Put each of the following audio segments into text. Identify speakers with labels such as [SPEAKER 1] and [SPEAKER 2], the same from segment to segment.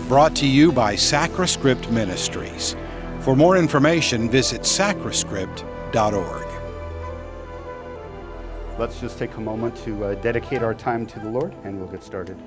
[SPEAKER 1] Brought to you by Sacriscript Ministries. For more information, visit sacriscript.org.
[SPEAKER 2] Let's just take a moment to dedicate our time to the Lord, and we'll get started.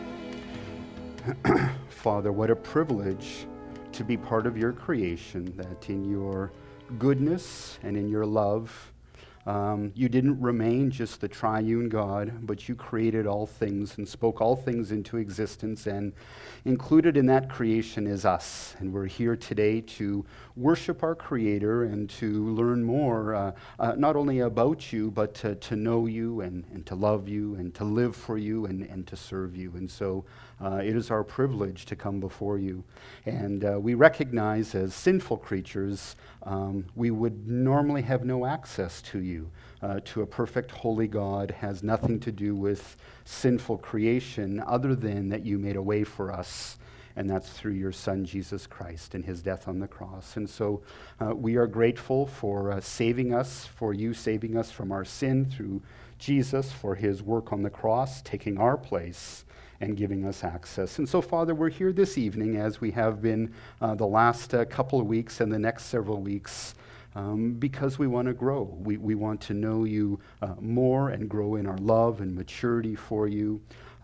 [SPEAKER 2] Father, what a privilege to be part of your creation, that in your goodness and in your love, you didn't remain just the triune God, but you created all things and spoke all things into existence, and included in that creation is us. And we're here today to worship our Creator and to learn more, not only about you, but to know you and to love you and to live for you and to serve you. And so it is our privilege to come before you. And we recognize as sinful creatures, we would normally have no access to you. To a perfect holy God has nothing to do with sinful creation other than that you made a way for us, and that's through your Son, Jesus Christ, and his death on the cross. And so we are grateful for saving us, for you saving us from our sin through Jesus, for his work on the cross, taking our place and giving us access. And so, Father, we're here this evening, as we have been the last couple of weeks and the next several weeks, because we want to grow. We want to know you more and grow in our love and maturity for you.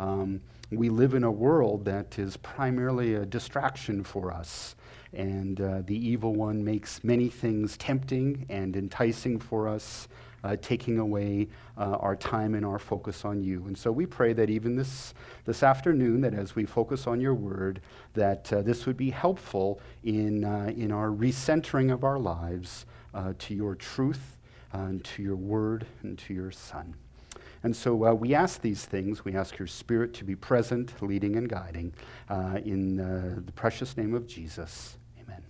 [SPEAKER 2] We live in a world that is primarily a distraction for us, and the evil one makes many things tempting and enticing for us, taking away our time and our focus on you. And so we pray that even this afternoon, that as we focus on your word, that this would be helpful in our recentering of our lives to your truth, and to your word, and to your Son. And so we ask these things. We ask your Spirit to be present, leading and guiding, in the precious name of Jesus. Amen.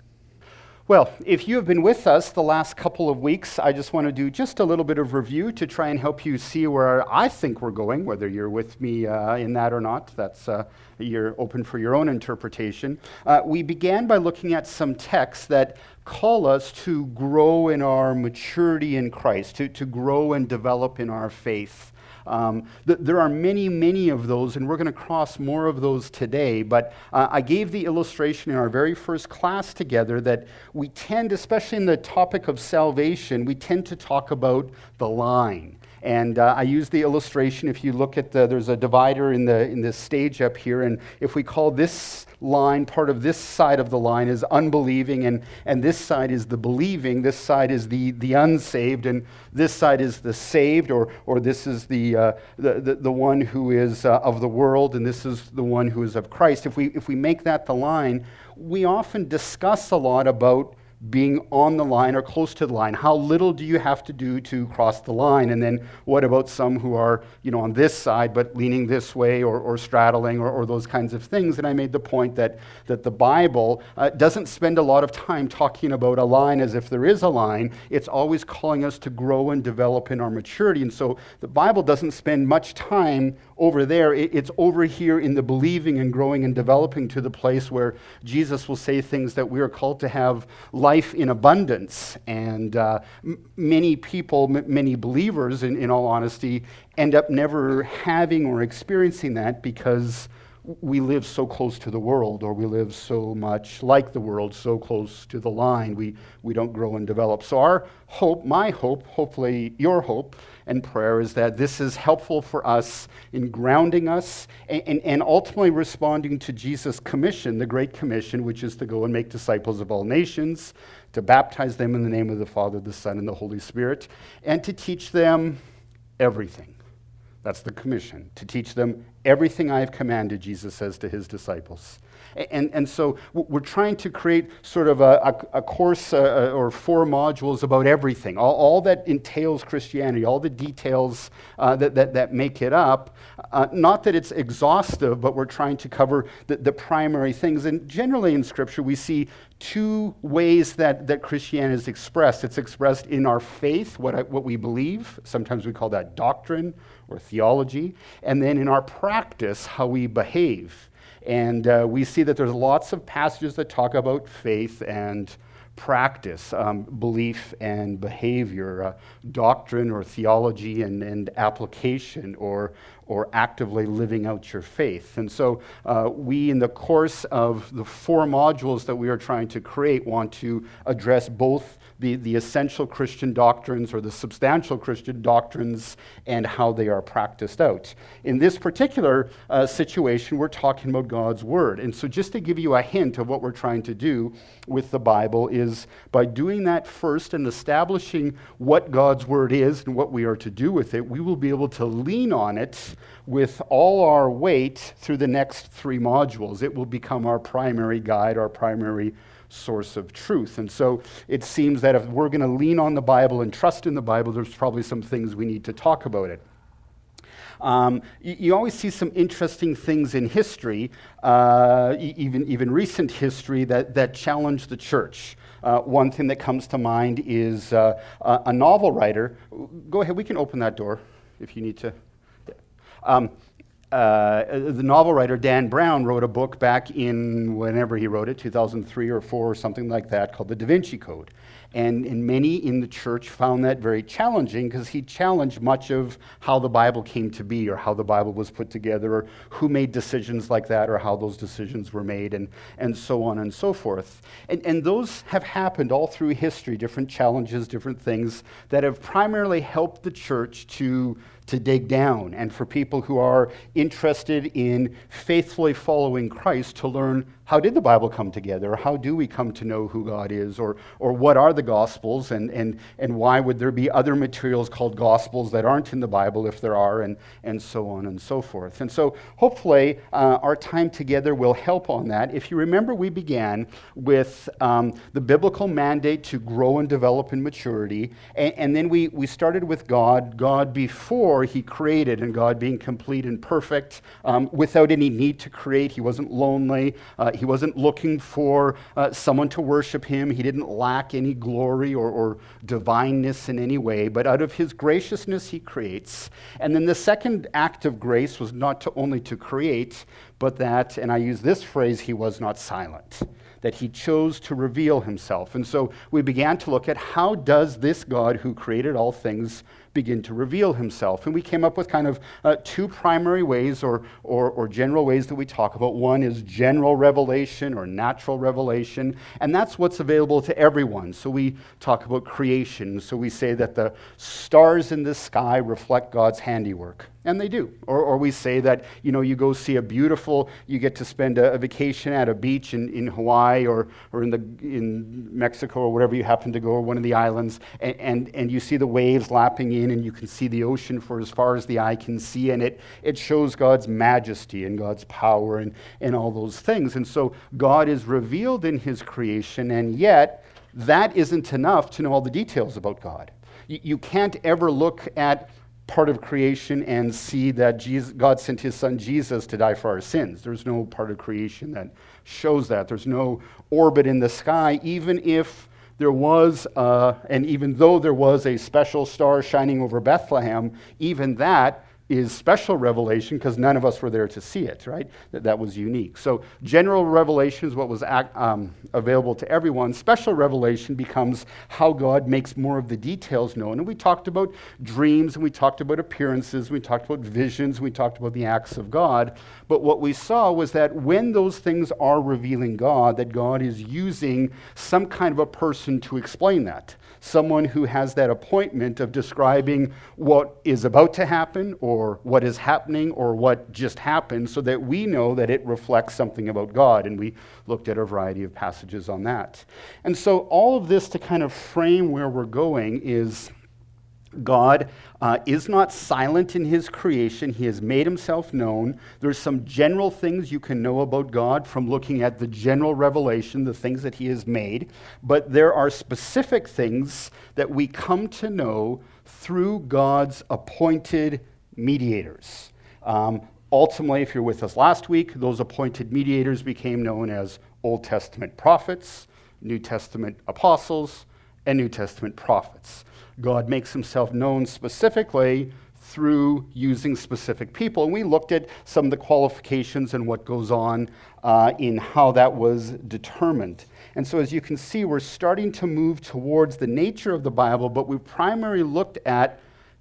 [SPEAKER 2] Well, if you have been with us the last couple of weeks, I just want to do just a little bit of review to try and help you see where I think we're going, whether you're with me in that or not. That's you're open for your own interpretation. We began by looking at some texts that call us to grow in our maturity in Christ, to grow and develop in our faith. There are many of those, and we're going to cross more of those today, but I gave the illustration in our very first class together that we tend, especially in the topic of salvation, we tend to talk about the line. And I use the illustration, if you look at there's a divider in this stage up here, and if we call this line, part of this side of the line is unbelieving, and this side is the believing, this side is the unsaved, and this side is the saved, or this is the one who is of the world, and this is the one who is of Christ. If we make that the line, we often discuss a lot about being on the line or close to the line. How little do you have to do to cross the line? And then what about some who are, on this side but leaning this way or straddling or those kinds of things? And I made the point that the Bible doesn't spend a lot of time talking about a line as if there is a line. It's always calling us to grow and develop in our maturity. And so the Bible doesn't spend much time over there. It's over here in the believing and growing and developing to the place where Jesus will say things that we are called to have life in abundance. And many people, many believers, in all honesty, end up never having or experiencing that because we live so close to the world, or we live so much like the world, so close to the line, we don't grow and develop. So our hope, my hope, hopefully your hope and prayer, is that this is helpful for us in grounding us and ultimately responding to Jesus' commission, the Great Commission, which is to go and make disciples of all nations, to baptize them in the name of the Father, the Son, and the Holy Spirit, and to teach them everything. That's the commission, to teach them everything I have commanded, Jesus says to his disciples. And so we're trying to create sort of a course or 4 modules about everything, all that entails Christianity, all the details that make it up. Not that it's exhaustive, but we're trying to cover the primary things. And generally in Scripture, we see 2 ways that Christianity is expressed. It's expressed in our faith, what we believe. Sometimes we call that doctrine or theology. And then in our practice, how we behave. And we see that there's lots of passages that talk about faith and practice, belief and behavior, doctrine or theology and application, or actively living out your faith. And so we, in the course of the 4 modules that we are trying to create, want to address both the essential Christian doctrines or the substantial Christian doctrines and how they are practiced out. In this particular situation, we're talking about God's Word. And so just to give you a hint of what we're trying to do with the Bible is by doing that first and establishing what God's Word is and what we are to do with it, we will be able to lean on it with all our weight through the next 3 modules. It will become our primary guide, our primary source of truth. And so it seems that if we're going to lean on the Bible and trust in the Bible, there's probably some things we need to talk about it. You always see some interesting things in history, even recent history, that challenge the church. One thing that comes to mind is a novel writer. Go ahead, we can open that door if you need to. The novel writer Dan Brown wrote a book back in whenever he wrote it, 2003 or 4 or something like that, called The Da Vinci Code. And many in the church found that very challenging because he challenged much of how the Bible came to be or how the Bible was put together or who made decisions like that or how those decisions were made and so on and so forth. And those have happened all through history, different challenges, different things that have primarily helped the church to dig down, and for people who are interested in faithfully following Christ to learn how did the Bible come together, or how do we come to know who God is, or what are the Gospels, and why would there be other materials called Gospels that aren't in the Bible if there are, and so on and so forth. And so hopefully our time together will help on that. If you remember, we began with the biblical mandate to grow and develop in maturity, and then we started with God before He created, and God being complete and perfect without any need to create. He wasn't lonely. He wasn't looking for someone to worship Him. He didn't lack any glory or divineness in any way, but out of His graciousness He creates. And then the second act of grace was not only to create, but that, and I use this phrase, He was not silent, that He chose to reveal Himself. And so we began to look at how does this God who created all things begin to reveal Himself. And we came up with kind of 2 primary ways or general ways that we talk about. One is general revelation or natural revelation, and that's what's available to everyone. So we talk about creation. So we say that the stars in the sky reflect God's handiwork. And they do. Or we say that, you go see you get to spend a vacation at a beach in Hawaii or in Mexico or wherever you happen to go, or one of the islands, and you see the waves lapping in, and you can see the ocean for as far as the eye can see, and it shows God's majesty and God's power and all those things. And so God is revealed in His creation, and yet that isn't enough to know all the details about God. You can't ever look at part of creation and see that God sent His Son Jesus to die for our sins. There's no part of creation that shows that. There's no orbit in the sky, even if there was, and even though there was a special star shining over Bethlehem, even that is special revelation because none of us were there to see it, right? That was unique. So general revelation is what was available to everyone. Special revelation becomes how God makes more of the details known. And we talked about dreams, and we talked about appearances, we talked about visions, we talked about the acts of God. But what we saw was that when those things are revealing God, that God is using some kind of a person to explain that. Someone who has that appointment of describing what is about to happen or what is happening or what just happened so that we know that it reflects something about God. And we looked at a variety of passages on that. And so all of this to kind of frame where we're going is God is not silent in His creation. He has made Himself known. There's some general things you can know about God from looking at the general revelation, the things that He has made. But there are specific things that we come to know through God's appointed mediators. Ultimately, if you're with us last week, those appointed mediators became known as Old Testament prophets, New Testament apostles, and New Testament prophets. God makes Himself known specifically through using specific people. And we looked at some of the qualifications and what goes on in how that was determined. And so as you can see, we're starting to move towards the nature of the Bible, but we've primarily looked at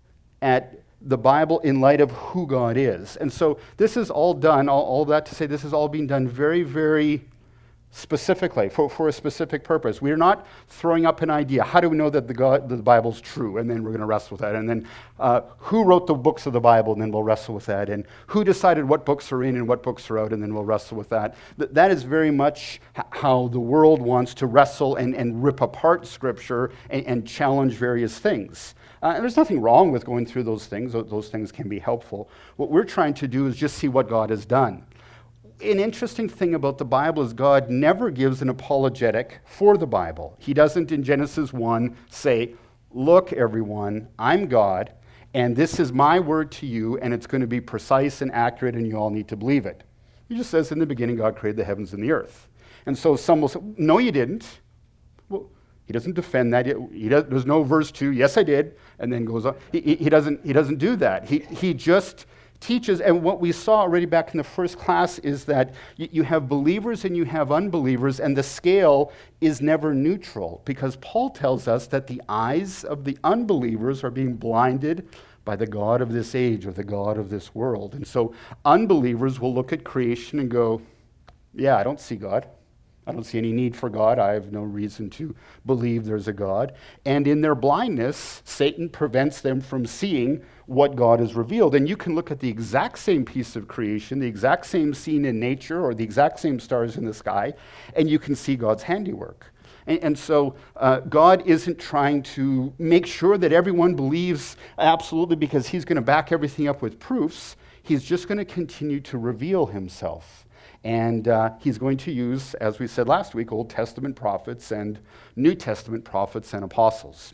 [SPEAKER 2] the Bible in light of who God is. And so this is all done, all that to say this is all being done very, very specifically, for a specific purpose. We're not throwing up an idea. How do we know that the Bible's true? And then we're going to wrestle with that. And then who wrote the books of the Bible? And then we'll wrestle with that. And who decided what books are in and what books are out? And then we'll wrestle with that. That is very much how the world wants to wrestle and rip apart Scripture and challenge various things. And there's nothing wrong with going through those things. Those things can be helpful. What we're trying to do is just see what God has done. An interesting thing about the Bible is God never gives an apologetic for the Bible. He doesn't in Genesis 1 say, look, everyone, I'm God, and this is my word to you, and it's going to be precise and accurate, and you all need to believe it. He just says, in the beginning, God created the heavens and the earth. And so some will say, no, you didn't. Well, he doesn't defend that. There's no verse 2, yes, I did, and then goes on. He doesn't do that. He just teaches, and what we saw already back in the first class is that you have believers and you have unbelievers, and the scale is never neutral, because Paul tells us that the eyes of the unbelievers are being blinded by the God of this age or the God of this world. And so unbelievers will look at creation and go, yeah, I don't see God. I don't see any need for God. I have no reason to believe there's a God. And in their blindness, Satan prevents them from seeing what God has revealed. And you can look at the exact same piece of creation, the exact same scene in nature, or the exact same stars in the sky, and you can see God's handiwork. And so God isn't trying to make sure that everyone believes absolutely because he's going to back everything up with proofs. He's just going to continue to reveal himself. And he's going to use, as we said last week, Old Testament prophets and New Testament prophets and apostles.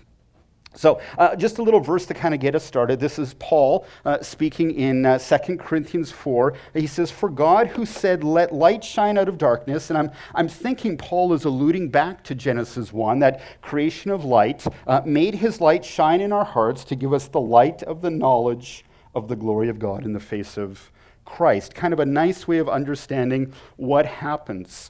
[SPEAKER 2] So just a little verse to kind of get us started. This is Paul speaking in 2 Corinthians 4. He says, for God who said, let light shine out of darkness. And I'm thinking Paul is alluding back to Genesis 1, that creation of light, made his light shine in our hearts to give us the light of the knowledge of the glory of God in the face of Christ. Kind of a nice way of understanding what happens.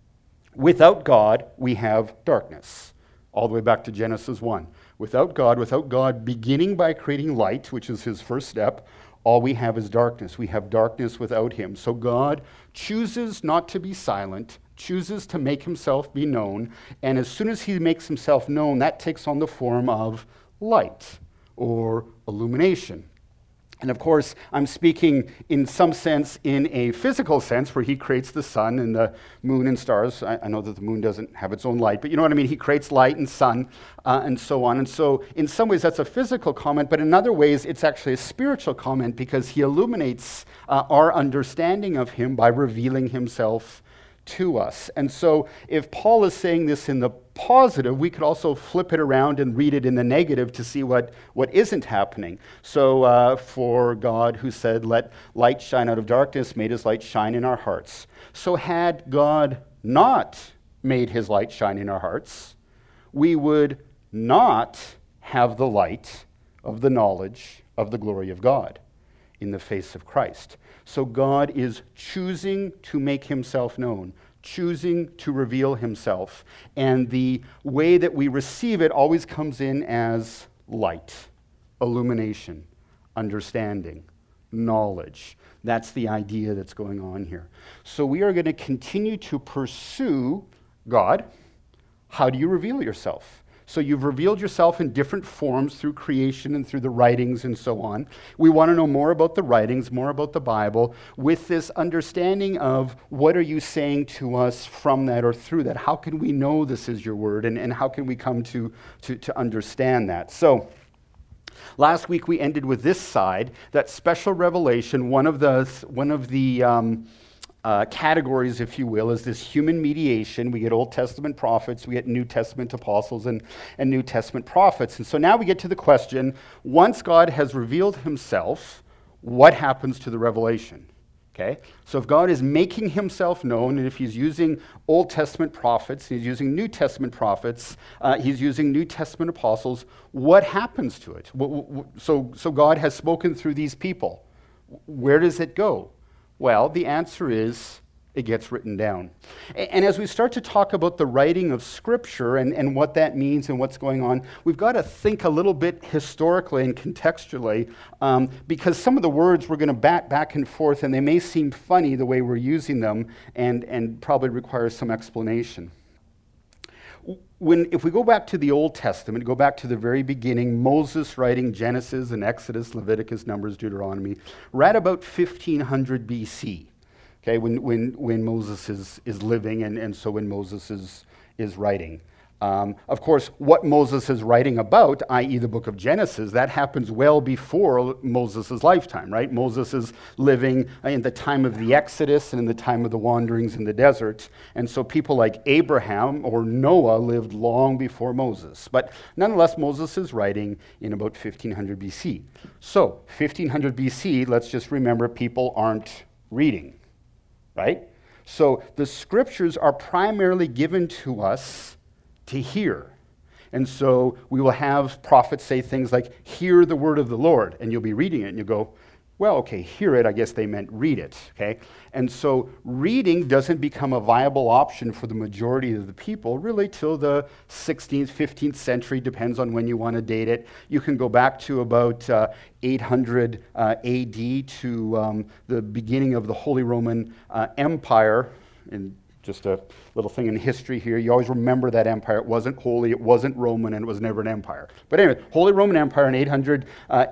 [SPEAKER 2] Without God, we have darkness. All the way back to Genesis 1. Without God beginning by creating light, which is his first step, all we have is darkness. We have darkness without him. So God chooses not to be silent, chooses to make himself be known, and as soon as he makes himself known, that takes on the form of light or illumination. And of course, I'm speaking in some sense in a physical sense where he creates the sun and the moon and stars. I know that the moon doesn't have its own light, but you know what I mean? He creates light and sun and so on. And so in some ways that's a physical comment, but in other ways it's actually a spiritual comment because he illuminates our understanding of him by revealing himself to us. And so if Paul is saying this in the positive, we could also flip it around and read it in the negative to see what isn't happening. So for God who said, let light shine out of darkness, made his light shine in our hearts. So had God not made his light shine in our hearts, we would not have the light of the knowledge of the glory of God in the face of Christ. So God is choosing to make himself known, choosing to reveal himself. And the way that we receive it always comes in as light, illumination, understanding, knowledge. That's the idea that's going on here. So we are going to continue to pursue God. How do you reveal yourself? So you've revealed yourself in different forms through creation and through the writings and so on. We want to know more about the writings, more about the Bible, with this understanding of what are you saying to us from that or through that? How can we know this is your word, and how can we come to understand that? So last week we ended with this side, that special revelation. One of the categories, if you will, is this human mediation. We get Old Testament prophets, we get New Testament apostles and New Testament prophets. And so now we get to the question, once God has revealed himself, what happens to the revelation? Okay? So if God is making himself known, and if he's using Old Testament prophets, he's using New Testament prophets, he's using New Testament apostles, what happens to it? So God has spoken through these people. Where does it go? Well, the answer is it gets written down. And as we start to talk about the writing of Scripture and what that means and what's going on, we've got to think a little bit historically and contextually, because some of the words we're going to bat back and forth, and they may seem funny the way we're using them, and probably require some explanation. If we go back to the Old Testament, go back to the very beginning, Moses writing Genesis and Exodus, Leviticus, Numbers, Deuteronomy, we're at about 1500 BC. Okay, when Moses is living, and so when Moses is writing. Of course, what Moses is writing about, i.e. the book of Genesis, that happens well before Moses' lifetime, right? Moses is living in the time of the Exodus and in the time of the wanderings in the desert. And so people like Abraham or Noah lived long before Moses. But nonetheless, Moses is writing in about 1500 BC. So 1500 BC, let's just remember, people aren't reading. Right? So the Scriptures are primarily given to us to hear. And so we will have prophets say things like, hear the word of the Lord, and you'll be reading it, and you'll go, well, okay, hear it, I guess they meant read it, okay? And so reading doesn't become a viable option for the majority of the people really till the 16th, 15th century, depends on when you want to date it. You can go back to about 800 AD to the beginning of the Holy Roman Empire. And just a little thing in history here. You always remember that empire. It wasn't holy, it wasn't Roman, and it was never an empire. But anyway, Holy Roman Empire in 800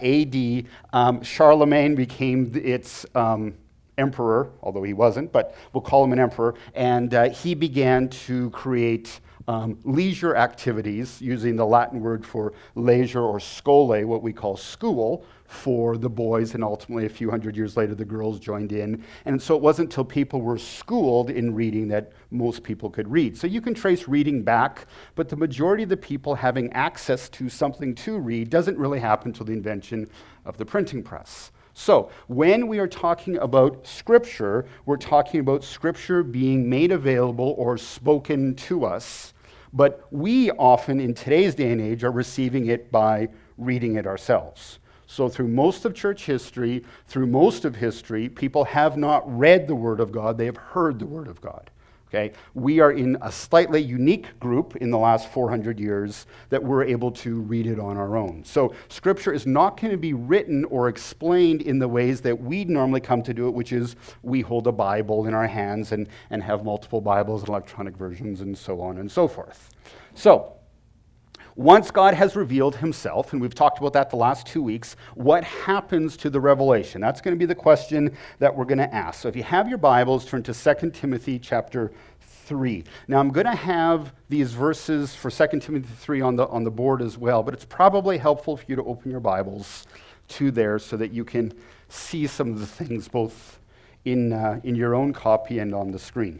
[SPEAKER 2] AD, Charlemagne became its emperor, although he wasn't, but we'll call him an emperor, and he began to create leisure activities, using the Latin word for leisure or schole, what we call school, for the boys, and ultimately a few hundred years later the girls joined in. And so it wasn't until people were schooled in reading that most people could read. So you can trace reading back, but the majority of the people having access to something to read doesn't really happen until the invention of the printing press. So when we are talking about Scripture, we're talking about Scripture being made available or spoken to us, but we often in today's day and age are receiving it by reading it ourselves. So through most of church history, through most of history, people have not read the Word of God, they have heard the Word of God. Okay? We are in a slightly unique group in the last 400 years that we're able to read it on our own. So Scripture is not going to be written or explained in the ways that we normally come to do it, which is we hold a Bible in our hands and have multiple Bibles and electronic versions and so on and so forth. So, once God has revealed himself, and we've talked about that the last 2 weeks, what happens to the revelation? That's going to be the question that we're going to ask. So if you have your Bibles, turn to 2 Timothy chapter 3. Now I'm going to have these verses for 2 Timothy 3 on the board as well, but it's probably helpful for you to open your Bibles to there so that you can see some of the things both in your own copy and on the screen.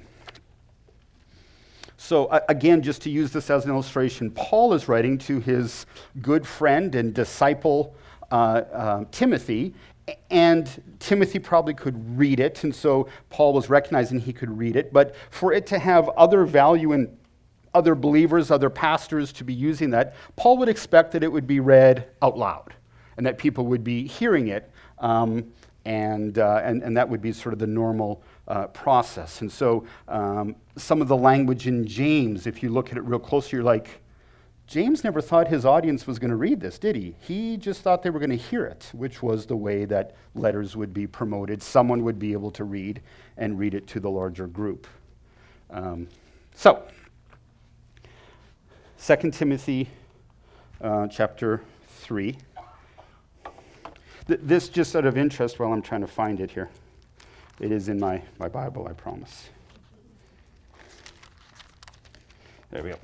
[SPEAKER 2] So again, just to use this as an illustration, Paul is writing to his good friend and disciple Timothy, and Timothy probably could read it, and so Paul was recognizing he could read it, but for it to have other value in other believers, other pastors to be using that, Paul would expect that it would be read out loud, and that people would be hearing it, and that would be sort of the normal process. And so some of the language in James, if you look at it real closely, you're like, James never thought his audience was going to read this, did he? He just thought they were going to hear it, which was the way that letters would be promoted. Someone would be able to read and read it to the larger group. So, 2 Timothy chapter 3. This just out of interest while I'm trying to find it here. It is in my Bible, I promise. There we go.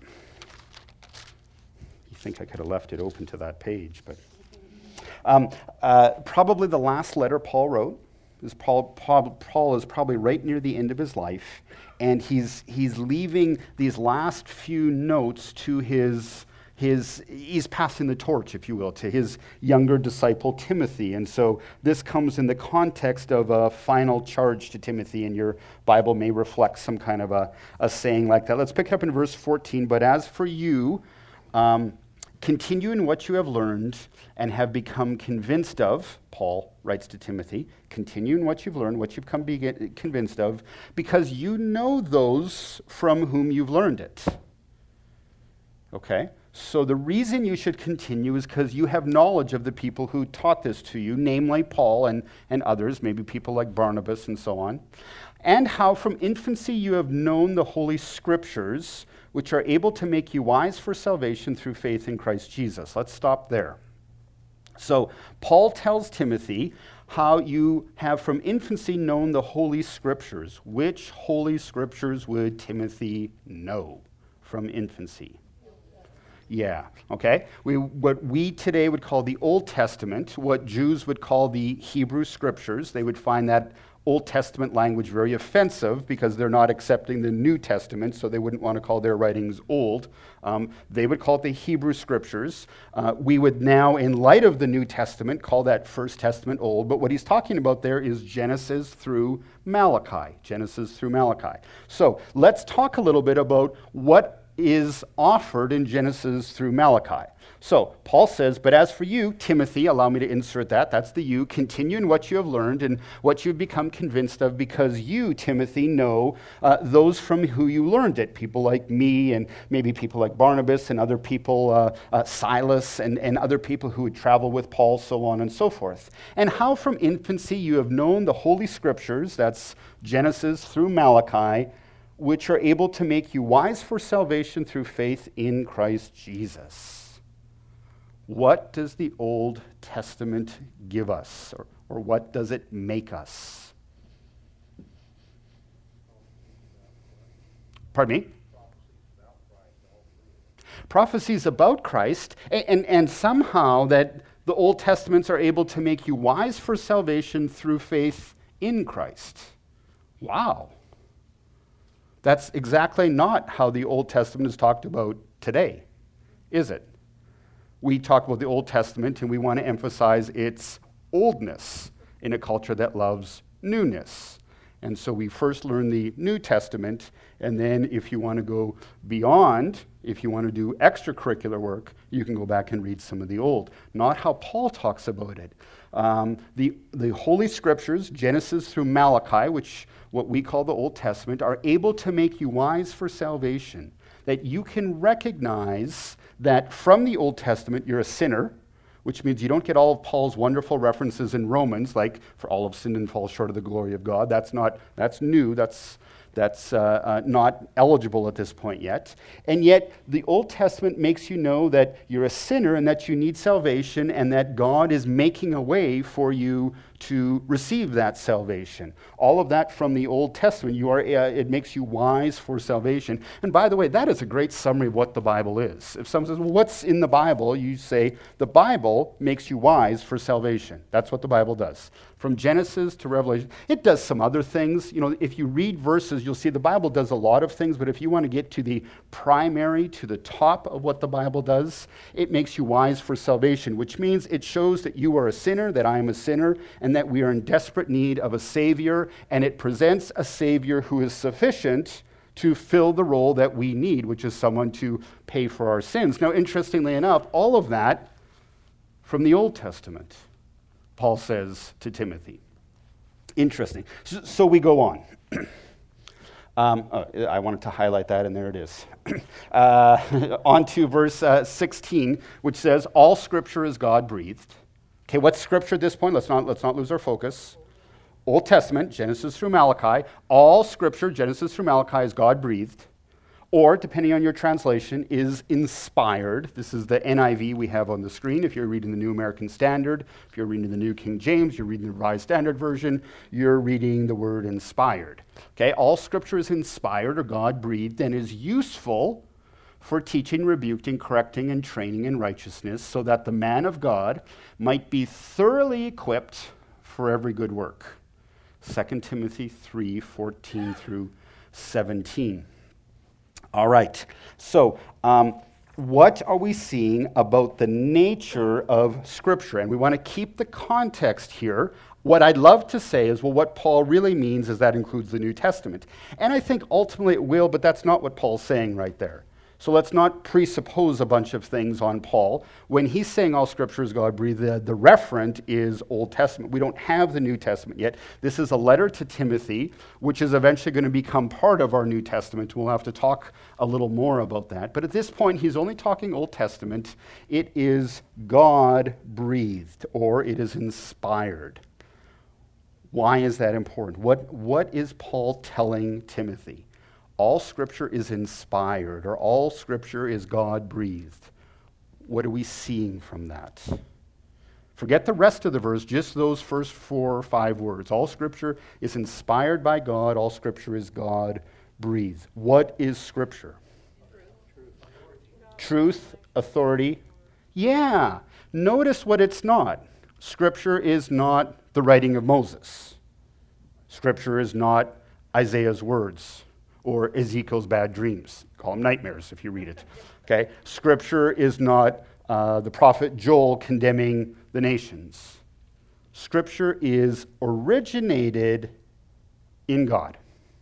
[SPEAKER 2] You think I could have left it open to that page, but probably the last letter Paul wrote is Paul is probably right near the end of his life, and he's leaving these last few notes to his he's passing the torch, if you will, to his younger disciple Timothy. And so this comes in the context of a final charge to Timothy, and your Bible may reflect some kind of a saying like that. Let's pick it up in verse 14. But as for you, continue in what you have learned and have become convinced of, Paul writes to Timothy, continue in what you've learned, what you've come be convinced of, because you know those from whom you've learned it. Okay? So the reason you should continue is because you have knowledge of the people who taught this to you, namely Paul and others, maybe people like Barnabas and so on, and how from infancy you have known the Holy Scriptures, which are able to make you wise for salvation through faith in Christ Jesus. Let's stop there. So Paul tells Timothy how you have from infancy known the Holy Scriptures. Which Holy Scriptures would Timothy know from infancy? Yeah, okay. What we today would call the Old Testament, what Jews would call the Hebrew Scriptures, they would find that Old Testament language very offensive because they're not accepting the New Testament, so they wouldn't want to call their writings old. They would call it the Hebrew Scriptures. We would now, in light of the New Testament, call that First Testament old, but what he's talking about there is Genesis through Malachi. Genesis through Malachi. So let's talk a little bit about what is offered in Genesis through Malachi. So Paul says, but as for you, Timothy, allow me to insert that, that's the you, continue in what you have learned and what you've become convinced of, because you, Timothy, know those from who you learned it, people like me and maybe people like Barnabas and other people, Silas and other people who would travel with Paul, so on and so forth. And how from infancy you have known the Holy Scriptures, that's Genesis through Malachi, which are able to make you wise for salvation through faith in Christ Jesus. What does the Old Testament give us, or what does it make us? Pardon me? Prophecies about Christ, and somehow that the Old Testaments are able to make you wise for salvation through faith in Christ. Wow. That's exactly not how the Old Testament is talked about today, is it? We talk about the Old Testament and we want to emphasize its oldness in a culture that loves newness. And so we first learn the New Testament, and then if you want to go beyond, if you want to do extracurricular work, you can go back and read some of the Old. Not how Paul talks about it. The Holy Scriptures, Genesis through Malachi, which what we call the Old Testament, are able to make you wise for salvation. That you can recognize that from the Old Testament you're a sinner, which means you don't get all of Paul's wonderful references in Romans, like for all have sinned and fall short of the glory of God. That's new. That's not eligible at this point yet. And yet, the Old Testament makes you know that you're a sinner and that you need salvation and that God is making a way for you to receive that salvation. All of that from the Old Testament. It makes you wise for salvation. And by the way, that is a great summary of what the Bible is. If someone says, well, what's in the Bible? You say, the Bible makes you wise for salvation. That's what the Bible does. From Genesis to Revelation. It does some other things. You know, if you read verses, you'll see the Bible does a lot of things, but if you want to get to the primary, to the top of what the Bible does, it makes you wise for salvation, which means it shows that you are a sinner, that I am a sinner, and that we are in desperate need of a Savior, and it presents a Savior who is sufficient to fill the role that we need, which is someone to pay for our sins. Now, interestingly enough, all of that from the Old Testament, Paul says to Timothy. Interesting. So we go on. I wanted to highlight that, and there it is. On to verse 16, which says, all Scripture is God-breathed. Okay, what's Scripture at this point? Let's not lose our focus. Old Testament, Genesis through Malachi. All Scripture, Genesis through Malachi, is God-breathed. Or, depending on your translation, is inspired. This is the NIV we have on the screen. If you're reading the New American Standard, if you're reading the New King James, you're reading the Revised Standard Version, you're reading the word inspired. Okay, all Scripture is inspired or God-breathed and is useful for teaching, rebuking, correcting, and training in righteousness, so that the man of God might be thoroughly equipped for every good work. 2 Timothy 3:14 through 17. All right, so what are we seeing about the nature of Scripture? And we want to keep the context here. What I'd love to say is, well, what Paul really means is that includes the New Testament. And I think ultimately it will, but that's not what Paul's saying right there. So let's not presuppose a bunch of things on Paul. When he's saying all Scripture is God-breathed, the referent is Old Testament. We don't have the New Testament yet. This is a letter to Timothy, which is eventually going to become part of our New Testament. We'll have to talk a little more about that. But at this point, he's only talking Old Testament. It is God-breathed, or it is inspired. Why is that important? What is Paul telling Timothy? All Scripture is inspired, or all Scripture is God-breathed. What are we seeing from that? Forget the rest of the verse, just those first 4 or 5 words. All Scripture is inspired by God. All Scripture is God-breathed. What is Scripture? Truth, authority. Yeah. Notice what it's not. Scripture is not the writing of Moses. Scripture is not Isaiah's words or Ezekiel's bad dreams. Call them nightmares if you read it. Okay? Scripture is not the prophet Joel condemning the nations. Scripture is originated in God.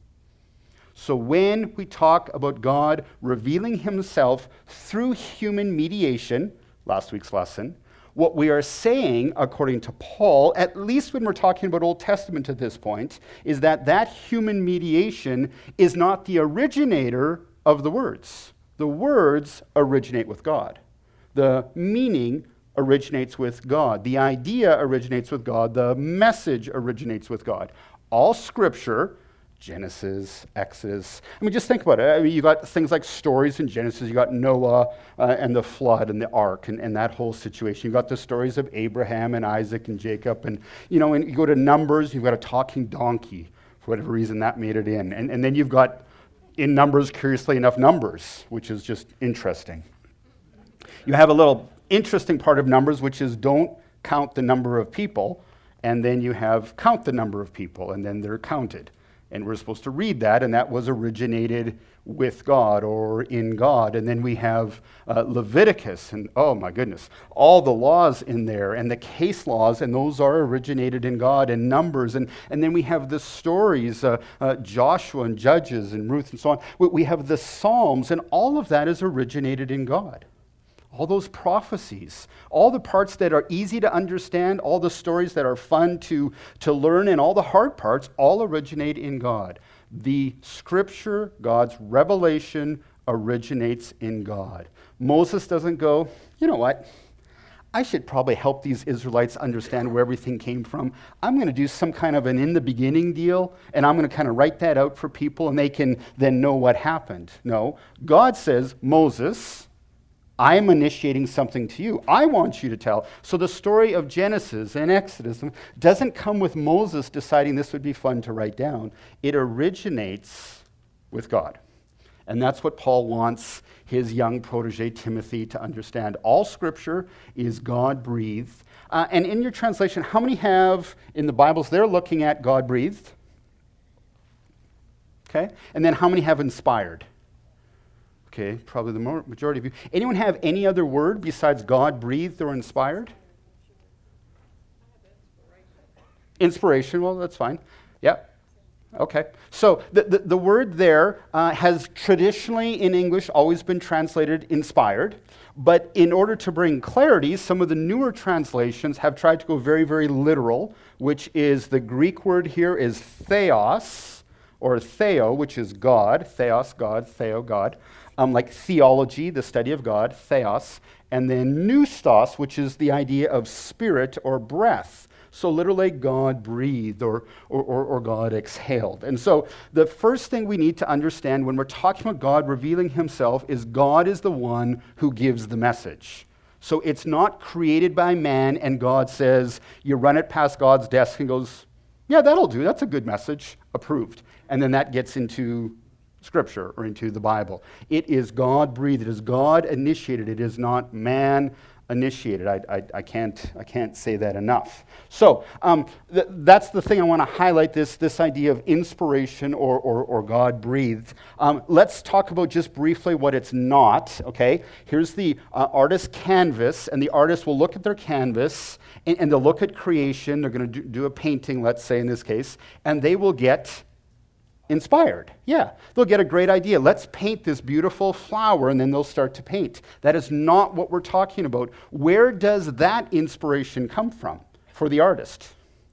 [SPEAKER 2] So when we talk about God revealing himself through human mediation, last week's lesson, what we are saying, according to Paul, at least when we're talking about Old Testament at this point, is that that human mediation is not the originator of the words. The words originate with God. The meaning originates with God. The idea originates with God. The message originates with God. All Scripture, Genesis, Exodus. I mean, just think about it. I mean, you got things like stories in Genesis. You got Noah and the flood and the ark and that whole situation. You got the stories of Abraham and Isaac and Jacob. And, you know, and you go to Numbers, you've got a talking donkey. For whatever reason, that made it in. And then you've got, in Numbers, curiously enough, Numbers, which is just interesting. You have a little interesting part of Numbers, which is don't count the number of people. And then you have count the number of people, and then they're counted. And we're supposed to read that, and that was originated with God or in God. And then we have Leviticus, and oh my goodness, all the laws in there, and the case laws, and those are originated in God, and Numbers. And then we have the stories, Joshua and Judges and Ruth and so on. We have the Psalms, and all of that is originated in God. All those prophecies, all the parts that are easy to understand, all the stories that are fun to learn, and all the hard parts all originate in God. The Scripture, God's revelation, originates in God. Moses doesn't go, you know what? I should probably help these Israelites understand where everything came from. I'm going to do some kind of an in the beginning deal, and I'm going to kind of write that out for people, and they can then know what happened. No, God says, Moses, I'm initiating something to you. I want you to tell. So the story of Genesis and Exodus doesn't come with Moses deciding this would be fun to write down. It originates with God. And that's what Paul wants his young protege Timothy to understand. All Scripture is God-breathed. And in your translation, how many have in the Bibles they're looking at God-breathed? Okay. And then how many have inspired? Okay, probably the majority of you. Anyone have any other word besides God-breathed or inspired? Inspiration, well, that's fine. Yeah. Okay. So the word there has traditionally in English always been translated inspired, but in order to bring clarity, some of the newer translations have tried to go very, very literal, which is the Greek word here is theos, or theo, which is God, theos, God, theo, God. Like theology, the study of God, theos, and then pneustos, which is the idea of spirit or breath. So literally God breathed or God exhaled. And so the first thing we need to understand when we're talking about God revealing himself is God is the one who gives the message. So it's not created by man and God says, you run it past God's desk and goes, yeah, that'll do. That's a good message. Approved. And then that gets into Scripture or into the Bible. It is God-breathed. It is God-initiated. It is not man initiated. I can't say that enough. So that's the thing I want to highlight, this idea of inspiration or God breathed. Let's talk about just briefly what it's not. Okay, here's the artist's canvas, and the artist will look at their canvas and they'll look at creation. They're going to do a painting, let's say in this case, and they will get inspired. Yeah, they'll get a great idea. Let's paint this beautiful flower, and then they'll start to paint. That is not what we're talking about. Where does that inspiration come from for the artist?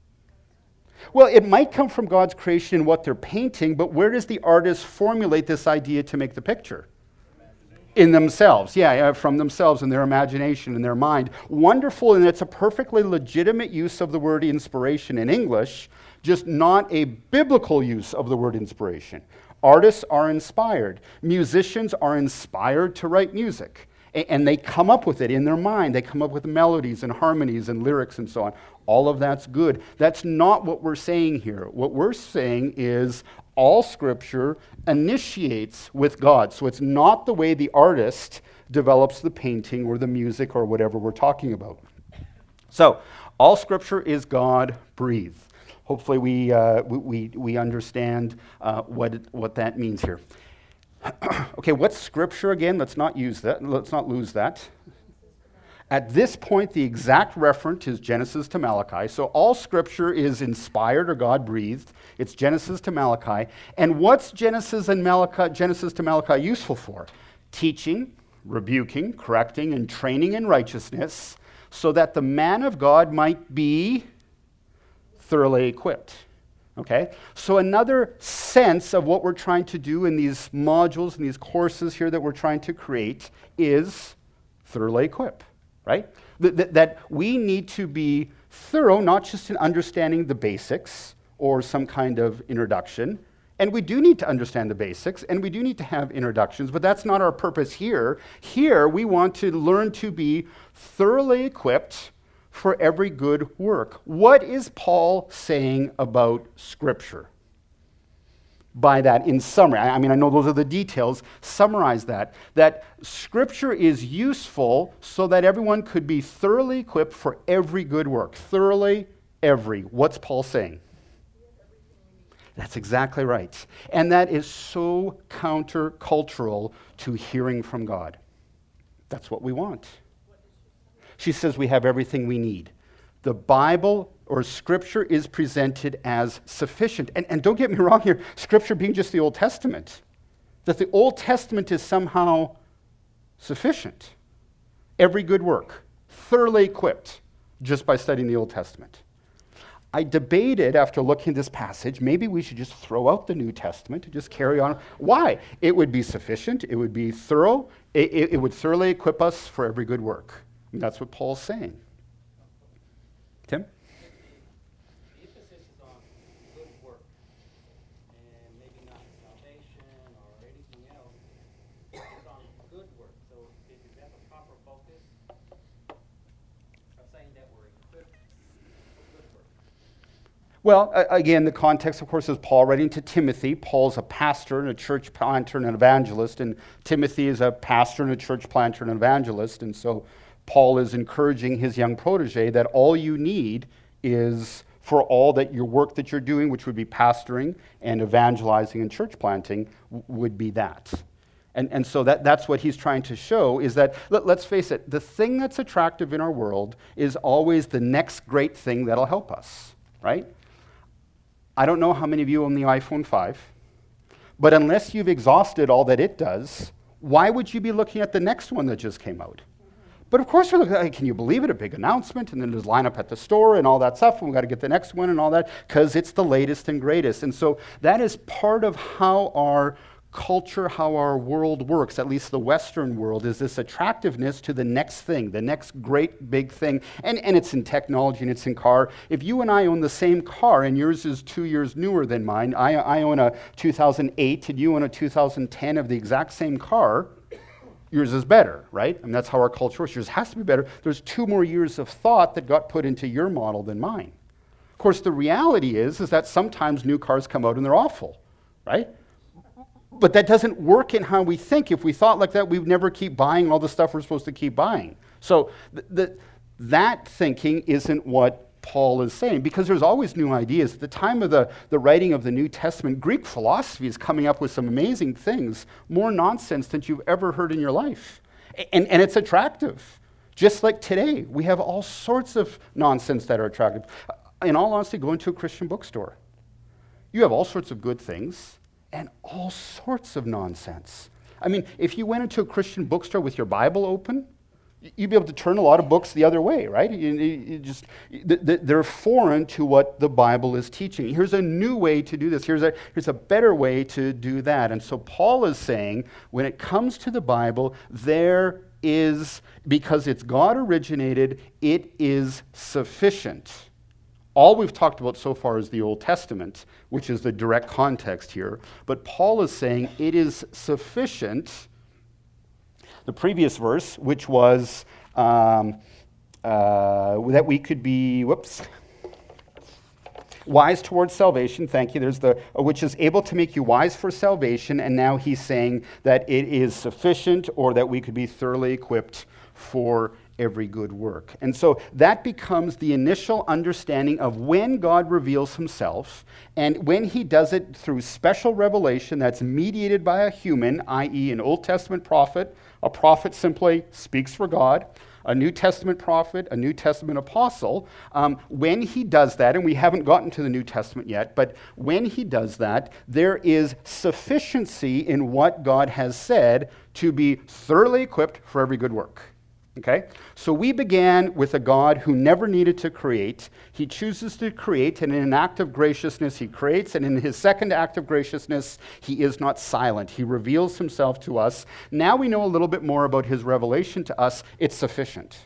[SPEAKER 2] Well, it might come from God's creation in what they're painting, but where does the artist formulate this idea to make the picture? In themselves, from themselves, in their imagination, in their mind. Wonderful, and it's a perfectly legitimate use of the word inspiration in English, just not a biblical use of the word inspiration. Artists are inspired. Musicians are inspired to write music. And they come up with it in their mind. They come up with melodies and harmonies and lyrics and so on. All of that's good. That's not what we're saying here. What we're saying is all Scripture initiates with God. So it's not the way the artist develops the painting or the music or whatever we're talking about. So all Scripture is God-breathed. Hopefully we understand what that means here. Okay, what's Scripture again? Let's not lose that. At this point, the exact reference is Genesis to Malachi. So all Scripture is inspired or God-breathed. It's Genesis to Malachi. And what's Genesis to Malachi useful for? Teaching, rebuking, correcting, and training in righteousness, so that the man of God might be thoroughly equipped. Okay? So another sense of what we're trying to do in these modules and these courses here that we're trying to create is thoroughly equipped, right? That we need to be thorough, not just in understanding the basics or some kind of introduction. And we do need to understand the basics, and we do need to have introductions, but that's not our purpose here. Here, we want to learn to be thoroughly equipped for every good work. What is Paul saying about Scripture? By that, in summary, I know those are the details, summarize that Scripture is useful so that everyone could be thoroughly equipped for every good work. Thoroughly, every. What's Paul saying? That's exactly right. And that is so countercultural to hearing from God. That's what we want. She says we have everything we need. The Bible or Scripture is presented as sufficient. And don't get me wrong here, Scripture being just the Old Testament. That the Old Testament is somehow sufficient. Every good work, thoroughly equipped just by studying the Old Testament. I debated after looking at this passage, maybe we should just throw out the New Testament and just carry on. Why? It would be sufficient, it would be thorough, it would thoroughly equip us for every good work. And that's what Paul's saying. Tim?
[SPEAKER 3] The emphasis is on good work, and maybe not salvation or anything else. It's on good work. So is that the proper focus of saying that we're equipped for good work?
[SPEAKER 2] Well, again, the context, of course, is Paul writing to Timothy. Paul's a pastor and a church planter and an evangelist, and Timothy is a pastor and a church planter and an evangelist, and so Paul is encouraging his young protege that all you need is for all that your work that you're doing, which would be pastoring and evangelizing and church planting, would be that. And so that's what he's trying to show is that, let's face it, the thing that's attractive in our world is always the next great thing that'll help us, right? I don't know how many of you own the iPhone 5, but unless you've exhausted all that it does, why would you be looking at the next one that just came out? But of course, we're looking at, can you believe it? A big announcement, and then there's line up at the store and all that stuff, and we've got to get the next one and all that, because it's the latest and greatest. And so that is part of how our culture, how our world works, at least the Western world, is this attractiveness to the next thing, the next great big thing. And it's in technology and it's in car. If you and I own the same car and yours is 2 years newer than mine, I own a 2008 and you own a 2010 of the exact same car, yours is better, right? I mean, that's how our culture works. Yours has to be better. There's 2 more years of thought that got put into your model than mine. Of course, the reality is that sometimes new cars come out and they're awful, right? But that doesn't work in how we think. If we thought like that, we'd never keep buying all the stuff we're supposed to keep buying. So that thinking isn't what Paul is saying, because there's always new ideas. At the time of the writing of the New Testament, Greek philosophy is coming up with some amazing things, more nonsense than you've ever heard in your life. And it's attractive. Just like today, we have all sorts of nonsense that are attractive. In all honesty, go into a Christian bookstore. You have all sorts of good things and all sorts of nonsense. I mean, if you went into a Christian bookstore with your Bible open, you'd be able to turn a lot of books the other way, right? They're foreign to what the Bible is teaching. Here's a new way to do this. Here's a better way to do that. And so Paul is saying, when it comes to the Bible, there is, because it's God originated, it is sufficient. All we've talked about so far is the Old Testament, which is the direct context here. But Paul is saying it is sufficient. The previous verse, which was that we could be, wise towards salvation. Thank you. There's which is able to make you wise for salvation. And now he's saying that it is sufficient, or that we could be thoroughly equipped for every good work. And so that becomes the initial understanding of when God reveals himself, and when he does it through special revelation that's mediated by a human, i.e. an Old Testament prophet. A prophet simply speaks for God. A New Testament prophet, a New Testament apostle. When he does that, and we haven't gotten to the New Testament yet, but when he does that, there is sufficiency in what God has said to be thoroughly equipped for every good work. Okay? So we began with a God who never needed to create. He chooses to create, and in an act of graciousness, he creates, and in his second act of graciousness, he is not silent. He reveals himself to us. Now we know a little bit more about his revelation to us. It's sufficient.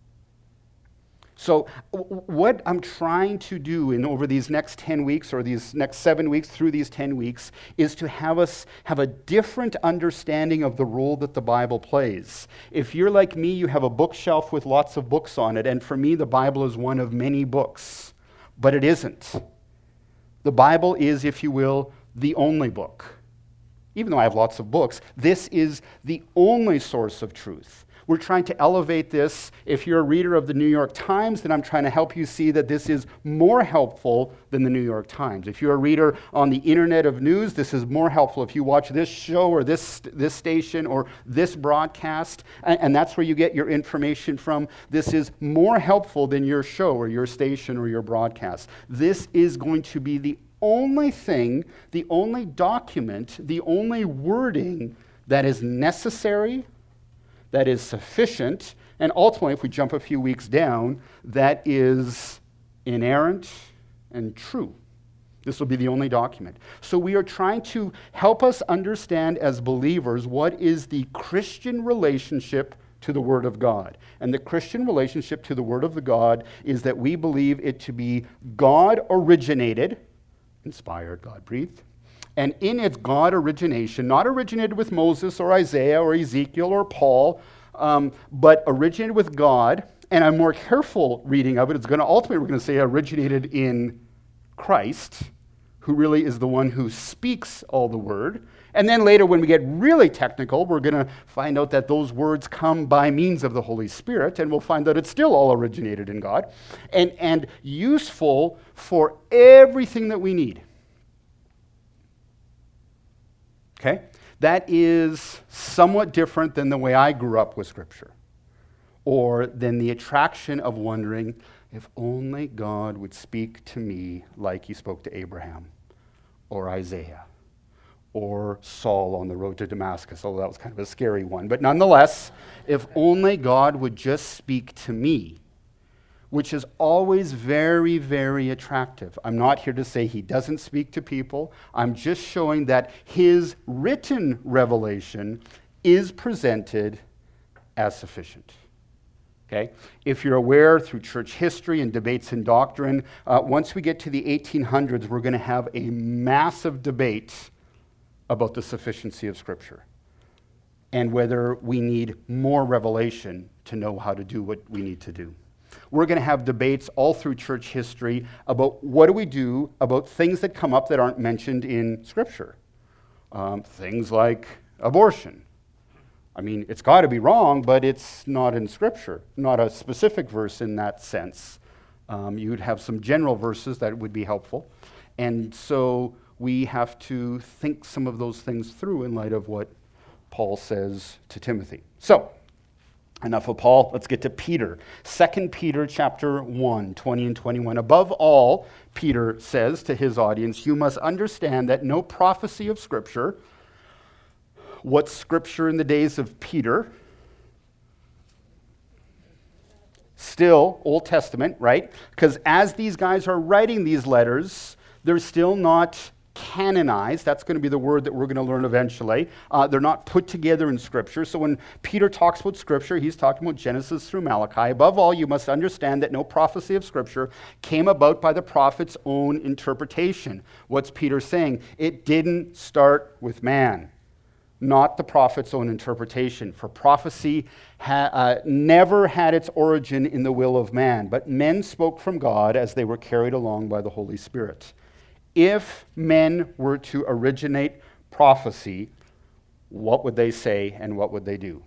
[SPEAKER 2] So what I'm trying to do over these next 10 weeks, or these next 7 weeks through these 10 weeks, is to have us have a different understanding of the role that the Bible plays. If you're like me, you have a bookshelf with lots of books on it, and for me, the Bible is one of many books. But it isn't. The Bible is, if you will, the only book. Even though I have lots of books, this is the only source of truth. We're trying to elevate this. If you're a reader of the New York Times, then I'm trying to help you see that this is more helpful than the New York Times. If you're a reader on the internet of news, this is more helpful. If you watch this show or this station or this broadcast, and that's where you get your information from, this is more helpful than your show or your station or your broadcast. This is going to be the only thing, the only document, the only wording that is necessary, that is sufficient, and ultimately, if we jump a few weeks down, that is inerrant and true. This will be the only document. So we are trying to help us understand as believers what is the Christian relationship to the Word of God. And the Christian relationship to the Word of God is that we believe it to be God-originated, inspired, God-breathed, and in its God origination, not originated with Moses or Isaiah or Ezekiel or Paul, but originated with God. And a more careful reading of it, it's going to ultimately, we're going to say, originated in Christ, who really is the one who speaks all the word. And then later, when we get really technical, we're going to find out that those words come by means of the Holy Spirit, and we'll find that it's still all originated in God, and useful for everything that we need. Okay? That is somewhat different than the way I grew up with Scripture, or than the attraction of wondering, if only God would speak to me like he spoke to Abraham, or Isaiah, or Saul on the road to Damascus, although that was kind of a scary one. But nonetheless, if only God would just speak to me, which is always very, very attractive. I'm not here to say he doesn't speak to people. I'm just showing that his written revelation is presented as sufficient. Okay? If you're aware through church history and debates in doctrine, once we get to the 1800s, we're going to have a massive debate about the sufficiency of Scripture and whether we need more revelation to know how to do what we need to do. We're going to have debates all through church history about what do we do about things that come up that aren't mentioned in Scripture. Things like abortion. I mean, it's got to be wrong, but it's not in Scripture, not a specific verse in that sense. You'd have some general verses that would be helpful. And so we have to think some of those things through in light of what Paul says to Timothy. So, enough of Paul. Let's get to Peter. 2 Peter chapter 1, 20 and 21. Above all, Peter says to his audience, you must understand that no prophecy of Scripture, what's Scripture in the days of Peter? Still Old Testament, right? Because as these guys are writing these letters, they're still not canonized. That's going to be the word that we're going to learn eventually. They're not put together in Scripture. So when Peter talks about Scripture, he's talking about Genesis through Malachi. Above all, you must understand that no prophecy of Scripture came about by the prophet's own interpretation. What's Peter saying? It didn't start with man, not the prophet's own interpretation. For prophecy never had its origin in the will of man, but men spoke from God as they were carried along by the Holy Spirit. If men were to originate prophecy, what would they say and what would they do?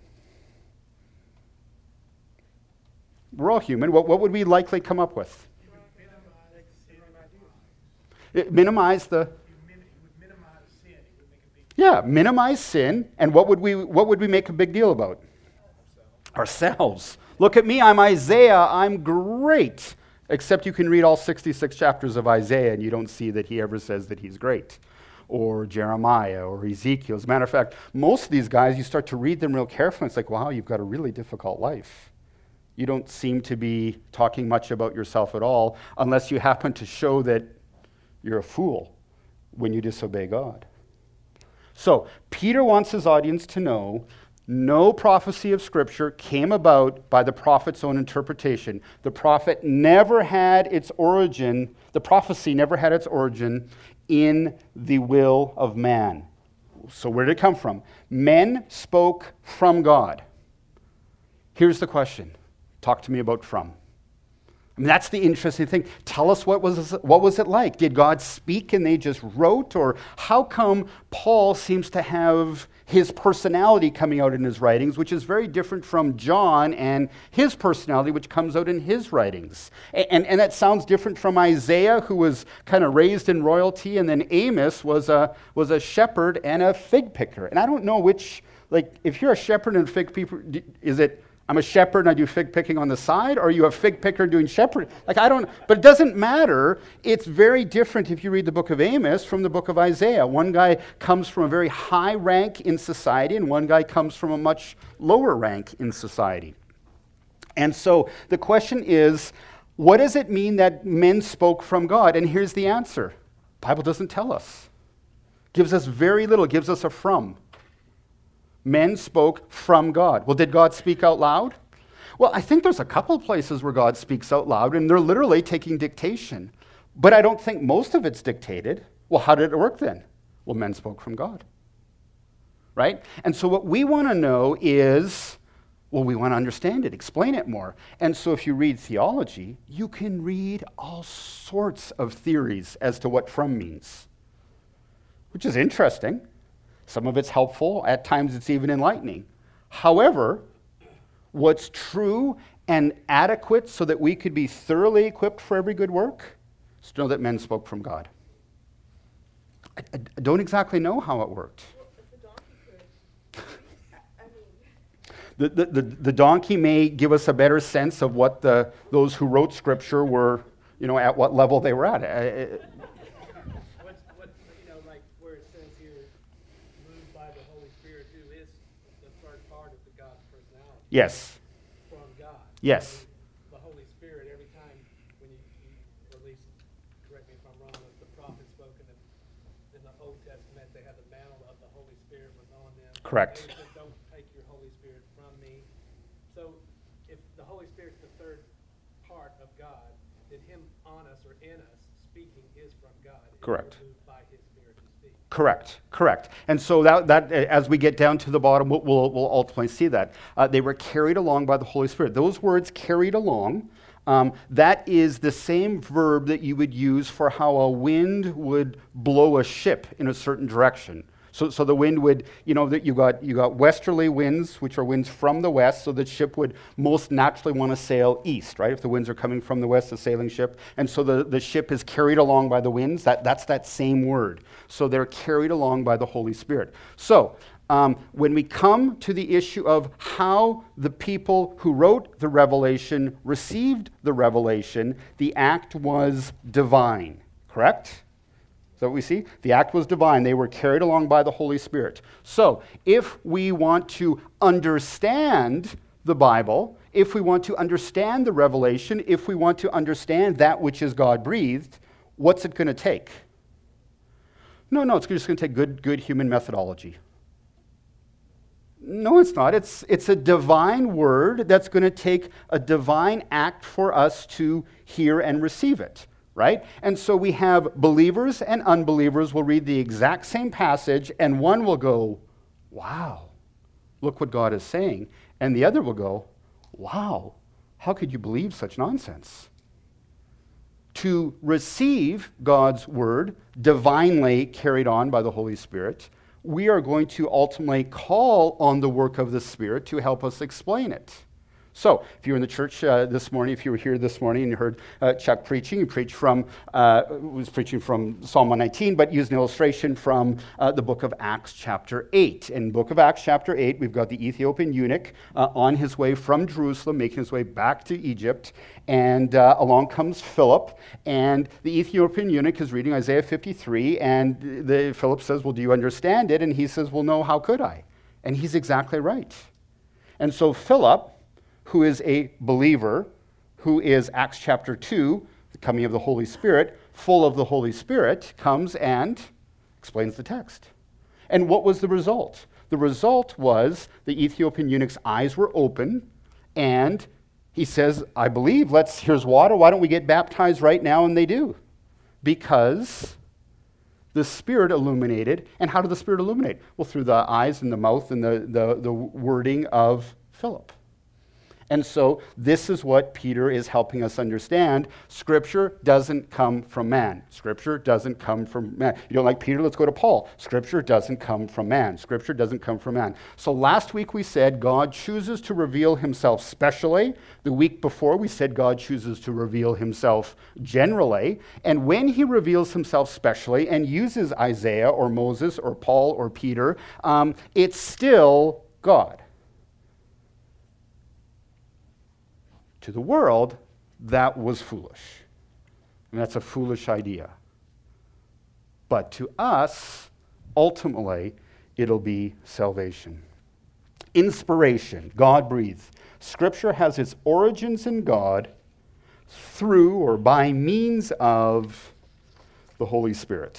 [SPEAKER 2] We're all human. What would we likely come up with? Minimize the... Yeah, minimize sin. And what would we make a big deal about? Ourselves. Look at me, I'm Isaiah, I'm great. Except you can read all 66 chapters of Isaiah and you don't see that he ever says that he's great. Or Jeremiah or Ezekiel. As a matter of fact, most of these guys, you start to read them real carefully. It's like, wow, you've got a really difficult life. You don't seem to be talking much about yourself at all unless you happen to show that you're a fool when you disobey God. So, Peter wants his audience to know no prophecy of Scripture came about by the prophet's own interpretation. The prophecy never had its origin in the will of man. So where did it come from? Men spoke from God. Here's the question. Talk to me about from. I mean, that's the interesting thing. Tell us what was it like? Did God speak and they just wrote? Or how come Paul seems to have his personality coming out in his writings, which is very different from John and his personality, which comes out in his writings? And that sounds different from Isaiah, who was kind of raised in royalty, and then Amos was a shepherd and a fig picker. And I don't know which, like, if you're a shepherd and a fig picker, is it, I'm a shepherd and I do fig picking on the side, or are you a fig picker doing shepherd? Like, I don't, but it doesn't matter. It's very different if you read the book of Amos from the book of Isaiah. One guy comes from a very high rank in society, and one guy comes from a much lower rank in society. And so the question is, what does it mean that men spoke from God? And here's the answer. The Bible doesn't tell us. Gives us very little, gives us a from. Men spoke from God. Well, did God speak out loud? Well, I think there's a couple places where God speaks out loud, and they're literally taking dictation. But I don't think most of it's dictated. Well, how did it work then? Well, men spoke from God. Right? And so what we want to know is, well, we want to understand it, explain it more. And so if you read theology, you can read all sorts of theories as to what from means, which is interesting. Some of it's helpful. At times it's even enlightening. However, what's true and adequate so that we could be thoroughly equipped for every good work is to know that men spoke from God. I don't exactly know how it worked. The donkey may give us a better sense of what those who wrote Scripture were, at what level they were at. Yes.
[SPEAKER 3] From God.
[SPEAKER 2] Yes.
[SPEAKER 3] The Holy Spirit, every time when you or at least, correct me if I'm wrong, the prophet spoke in the Old Testament, they had the mantle of the Holy Spirit was on them.
[SPEAKER 2] Correct.
[SPEAKER 3] They said, don't take your Holy Spirit from me. So if the Holy Spirit's the third part of God, then him on us or in us speaking is from God.
[SPEAKER 2] Correct.
[SPEAKER 3] By his Spirit to speak.
[SPEAKER 2] Correct. And so that as we get down to the bottom, we'll ultimately see that. They were carried along by the Holy Spirit. Those words, carried along, that is the same verb that you would use for how a wind would blow a ship in a certain direction. So the wind would, that you got westerly winds, which are winds from the west, so the ship would most naturally want to sail east, right? If the winds are coming from the west, the sailing ship. And so the ship is carried along by the winds. That's that same word. So they're carried along by the Holy Spirit. So when we come to the issue of how the people who wrote the Revelation received the revelation, the act was divine, correct? Is that what we see? The act was divine. They were carried along by the Holy Spirit. So, if we want to understand the Bible, if we want to understand the revelation, if we want to understand that which is God-breathed, what's it going to take? No, it's just going to take good human methodology. No, it's not. It's a divine word that's going to take a divine act for us to hear and receive it. Right? And so we have believers and unbelievers will read the exact same passage, and one will go, wow, look what God is saying. And the other will go, wow, how could you believe such nonsense? To receive God's word, divinely carried on by the Holy Spirit, we are going to ultimately call on the work of the Spirit to help us explain it. So, if you were in the church this morning, if you were here this morning and you heard Chuck preaching, he was preaching from Psalm 119, but used an illustration from the book of Acts chapter 8. In the book of Acts chapter 8, we've got the Ethiopian eunuch on his way from Jerusalem, making his way back to Egypt, and along comes Philip, and the Ethiopian eunuch is reading Isaiah 53, and Philip says, well, do you understand it? And he says, well, no, how could I? And he's exactly right. And so Philip, who is a believer, who is Acts chapter 2, the coming of the Holy Spirit, full of the Holy Spirit, comes and explains the text. And what was the result? The result was the Ethiopian eunuch's eyes were open, and he says, I believe, here's water, why don't we get baptized right now? And they do. Because the Spirit illuminated. And how did the Spirit illuminate? Well, through the eyes and the mouth and the wording of Philip. And so this is what Peter is helping us understand. Scripture doesn't come from man. Scripture doesn't come from man. You don't like Peter? Let's go to Paul. Scripture doesn't come from man. Scripture doesn't come from man. So last week we said God chooses to reveal himself specially. The week before we said God chooses to reveal himself generally. And when he reveals himself specially and uses Isaiah or Moses or Paul or Peter, it's still God. To the world, that was foolish. And that's a foolish idea. But to us, ultimately, it'll be salvation. Inspiration, God breathed. Scripture has its origins in God through or by means of the Holy Spirit.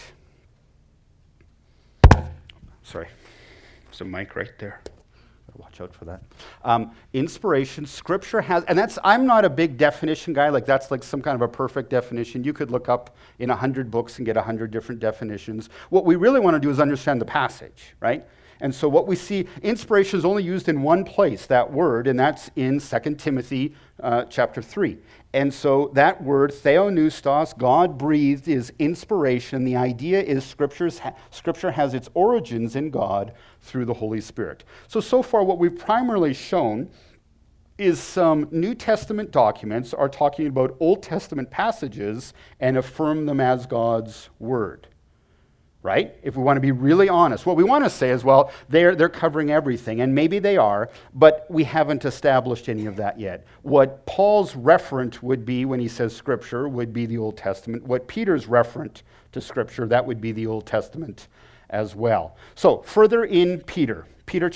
[SPEAKER 2] Sorry, there's a mic right there. Watch out for that. Inspiration, Scripture has, and I'm not a big definition guy, that's like some kind of a perfect definition. You could look up in 100 books and get 100 different definitions. What we really want to do is understand the passage, right? And so what we see, inspiration is only used in one place, that word, and that's in 2 Timothy chapter 3. And so that word, theopneustos, God-breathed, is inspiration. The idea is Scripture has its origins in God through the Holy Spirit. So far what we've primarily shown is some New Testament documents are talking about Old Testament passages and affirm them as God's word. Right? If we want to be really honest, what we want to say is, well, they're covering everything, and maybe they are, but we haven't established any of that yet. What Paul's referent would be when he says Scripture would be the Old Testament. What Peter's referent to Scripture, that would be the Old Testament as well. So, further in 2 Peter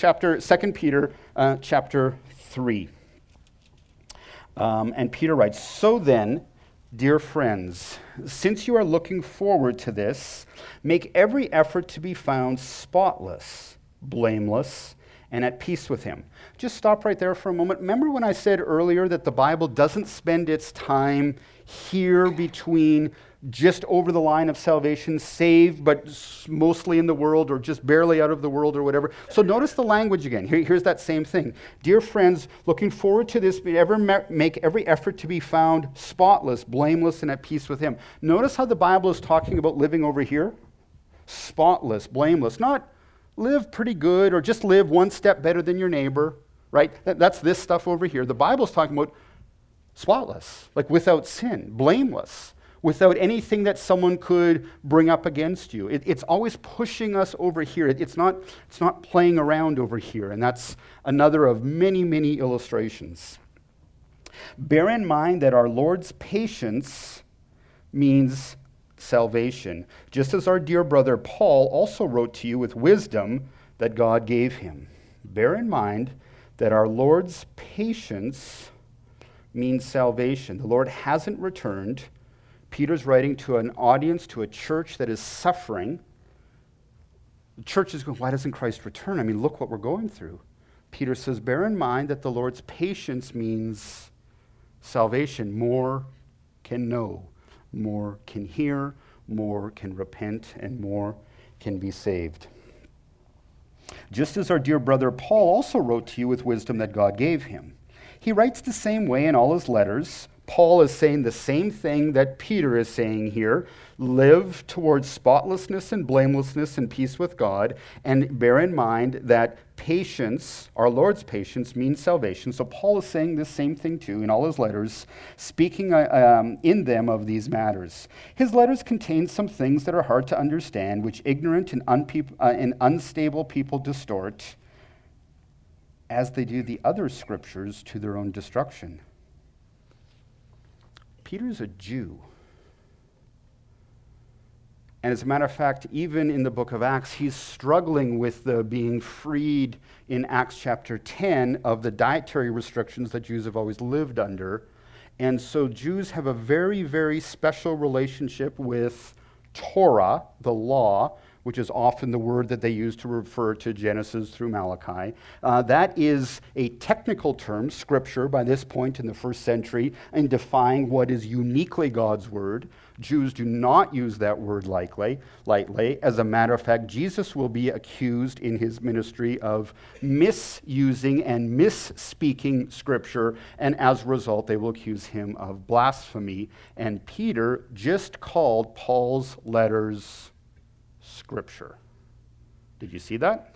[SPEAKER 2] chapter 3. And Peter writes, so then, dear friends, since you are looking forward to this, make every effort to be found spotless, blameless, and at peace with him. Just stop right there for a moment. Remember when I said earlier that the Bible doesn't spend its time here between just over the line of salvation, saved, but mostly in the world, or just barely out of the world, or whatever. So notice the language again. Here's that same thing. Dear friends, looking forward to this, make every effort to be found spotless, blameless, and at peace with him. Notice how the Bible is talking about living over here? Spotless, blameless. Not live pretty good or just live one step better than your neighbor, right? That's this stuff over here. The Bible's talking about spotless, like without sin, blameless, without anything that someone could bring up against you. It's always pushing us over here. It's not playing around over here, and that's another of many, many illustrations. Bear in mind that our Lord's patience means salvation, just as our dear brother Paul also wrote to you with wisdom that God gave him. Bear in mind that our Lord's patience means salvation. The Lord hasn't returned. Peter's writing to an audience, to a church that is suffering. The church is going, why doesn't Christ return? I mean, look what we're going through. Peter says, bear in mind that the Lord's patience means salvation. More can know, more can hear, more can repent, and more can be saved. Just as our dear brother Paul also wrote to you with wisdom that God gave him. He writes the same way in all his letters. Paul is saying the same thing that Peter is saying here. Live towards spotlessness and blamelessness and peace with God, and bear in mind that patience, our Lord's patience, means salvation. So Paul is saying this same thing too in all his letters, speaking in them of these matters. His letters contain some things that are hard to understand, which ignorant and unstable people distort, as they do the other scriptures to their own destruction. Peter's a Jew. And as a matter of fact, even in the book of Acts, he's struggling with the being freed in Acts chapter 10 of the dietary restrictions that Jews have always lived under. And so Jews have a very, very special relationship with Torah, the law, which is often the word that they use to refer to Genesis through Malachi. That is a technical term, scripture, by this point in the first century, in defining what is uniquely God's word. Jews do not use that word lightly. As a matter of fact, Jesus will be accused in his ministry of misusing and misspeaking scripture, and as a result, they will accuse him of blasphemy. And Peter just called Paul's letters Scripture. Did you see that?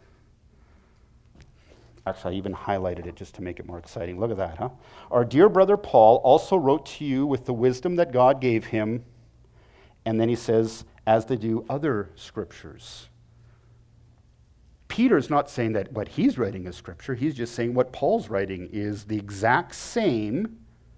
[SPEAKER 2] Actually, I even highlighted it just to make it more exciting. Look at that, huh? Our dear brother Paul also wrote to you with the wisdom that God gave him, and then he says, as they do other scriptures. Peter's not saying that what he's writing is scripture. He's just saying what Paul's writing is the exact same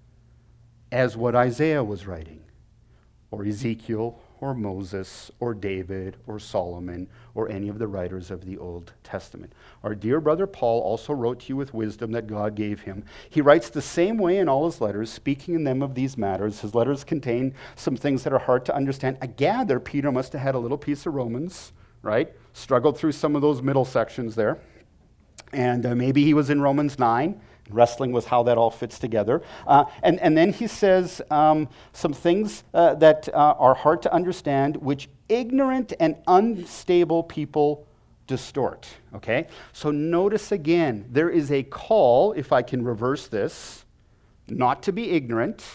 [SPEAKER 2] as what Isaiah was writing, or Ezekiel, or Moses, or David, or Solomon, or any of the writers of the Old Testament. Our dear brother Paul also wrote to you with wisdom that God gave him. He writes the same way in all his letters, speaking in them of these matters. His letters contain some things that are hard to understand. I gather Peter must have had a little piece of Romans, right? Struggled through some of those middle sections there. And maybe he was in Romans 9, wrestling with how that all fits together. And then he says some things that are hard to understand, which ignorant and unstable people distort. Okay? So notice again, there is a call, if I can reverse this, not to be ignorant,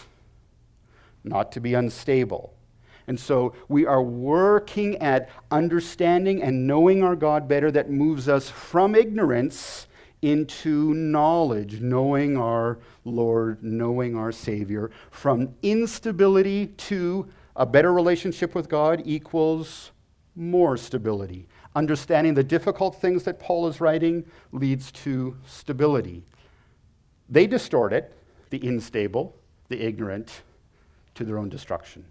[SPEAKER 2] not to be unstable. And so we are working at understanding and knowing our God better that moves us from ignorance into knowledge, knowing our Lord, knowing our Savior. From instability to a better relationship with God equals more stability. Understanding the difficult things that Paul is writing leads to stability. They distort it, the unstable, the ignorant, to their own destruction.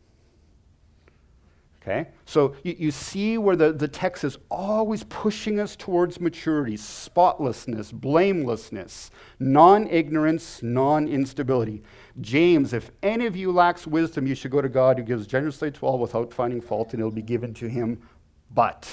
[SPEAKER 2] Okay? So you see where the text is always pushing us towards maturity, spotlessness, blamelessness, non-ignorance, non-instability. James, if any of you lacks wisdom, you should go to God who gives generously to all without finding fault, and it will be given to him. But,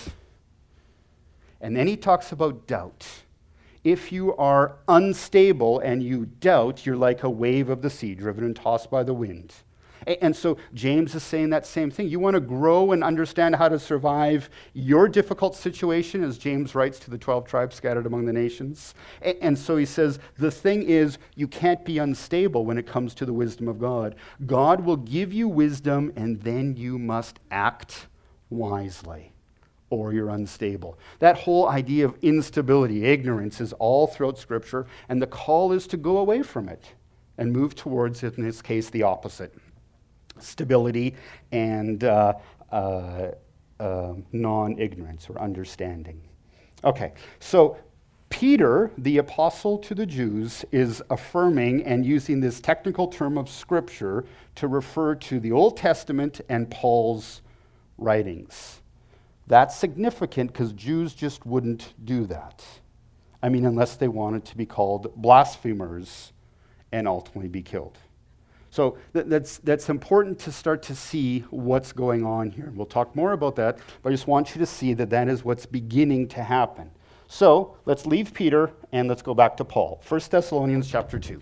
[SPEAKER 2] and then he talks about doubt. If you are unstable and you doubt, you're like a wave of the sea, driven and tossed by the wind. And so James is saying that same thing. You want to grow and understand how to survive your difficult situation, as James writes to the 12 tribes scattered among the nations. And so he says, the thing is, you can't be unstable when it comes to the wisdom of God. God will give you wisdom, and then you must act wisely. or you're unstable. That whole idea of instability, ignorance, is all throughout Scripture, and the call is to go away from it and move towards, in this case, the opposite. Stability and non-ignorance or understanding. Okay, so Peter, the apostle to the Jews, is affirming and using this technical term of Scripture to refer to the Old Testament and Paul's writings. That's significant because Jews just wouldn't do that. I mean, unless they wanted to be called blasphemers and ultimately be killed. So that's important to start to see what's going on here. We'll talk more about that, but I just want you to see that that is what's beginning to happen. So let's leave Peter and let's go back to Paul. 1 Thessalonians chapter 2.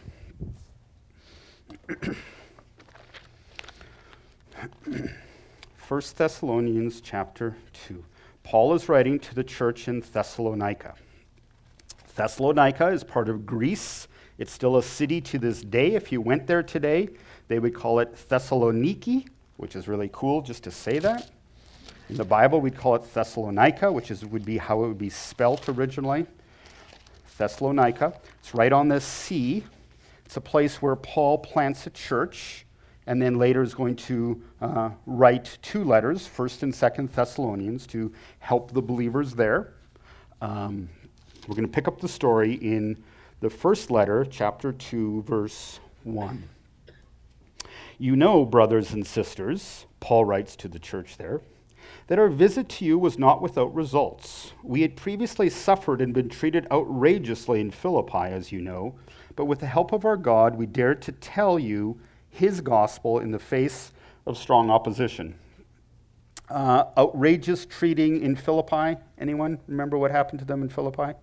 [SPEAKER 2] 1 Thessalonians chapter 2. Paul is writing to the church in Thessalonica. Thessalonica is part of Greece. It's still a city to this day. If you went there today, they would call it Thessaloniki, which is really cool just to say that. In the Bible, we'd call it Thessalonica, which would be how it would be spelt originally. Thessalonica. It's right on the sea. It's a place where Paul plants a church, and then later is going to write 2 letters, 1st and 2nd Thessalonians, to help the believers there. We're going to pick up the story in the first letter, chapter 2, verse 1. You know, brothers and sisters, Paul writes to the church there, that our visit to you was not without results. We had previously suffered and been treated outrageously in Philippi, as you know, but with the help of our God, we dared to tell you his gospel in the face of strong opposition. Outrageous treating in Philippi. Anyone remember what happened to them in Philippi?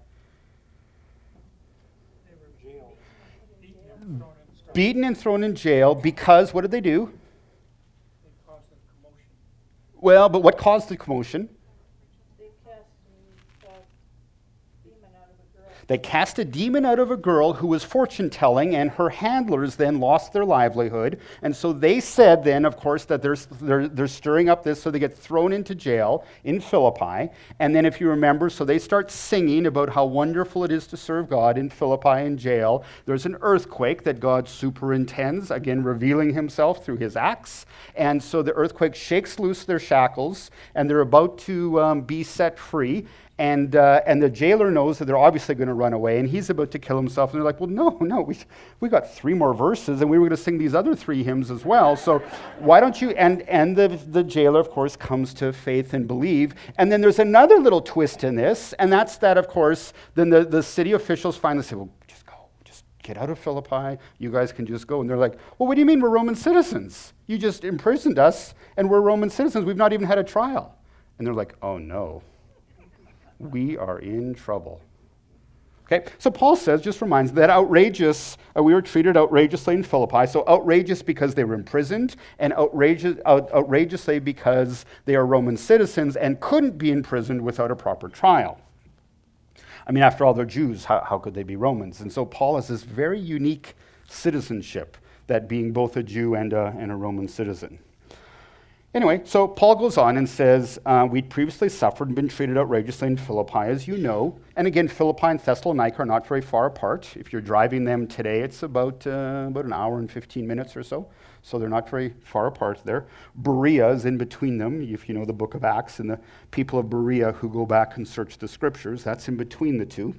[SPEAKER 3] They were jailed, beaten
[SPEAKER 2] Beaten and thrown in jail because, what did they do?
[SPEAKER 3] They caused a commotion.
[SPEAKER 2] Well, but what caused the commotion? They cast a demon out of a girl who was fortune-telling, and her handlers then lost their livelihood. And so they said then, of course, that they're stirring up this, so they get thrown into jail in Philippi. And then if you remember, so they start singing about how wonderful it is to serve God in Philippi in jail. There's an earthquake that God superintends, again, revealing himself through his acts. And so the earthquake shakes loose their shackles, and they're about to be set free. And the jailer knows that they're obviously going to run away, and he's about to kill himself. And they're like, well, no, we got 3 more verses, and we were going to sing these other 3 hymns as well. So why don't you? And the jailer, of course, comes to faith and believe. And then there's another little twist in this, and that's that, of course, then the city officials finally say, well, just go. Just get out of Philippi. You guys can just go. And they're like, well, what do you mean we're Roman citizens? You just imprisoned us, and we're Roman citizens. We've not even had a trial. And they're like, oh, no. We are in trouble. Okay, so Paul says, just reminds that we were treated outrageously in Philippi. So outrageous because they were imprisoned, and outrageously because they are Roman citizens and couldn't be imprisoned without a proper trial. I mean, after all, they're Jews. How could they be Romans? And so Paul has this very unique citizenship, that being both a Jew and a Roman citizen. Anyway, so Paul goes on and says, we'd previously suffered and been treated outrageously in Philippi, as you know. And again, Philippi and Thessalonica are not very far apart. If you're driving them today, it's about an hour and 15 minutes or so. So they're not very far apart there. Berea is in between them, if you know the book of Acts, and the people of Berea who go back and search the scriptures, that's in between the two.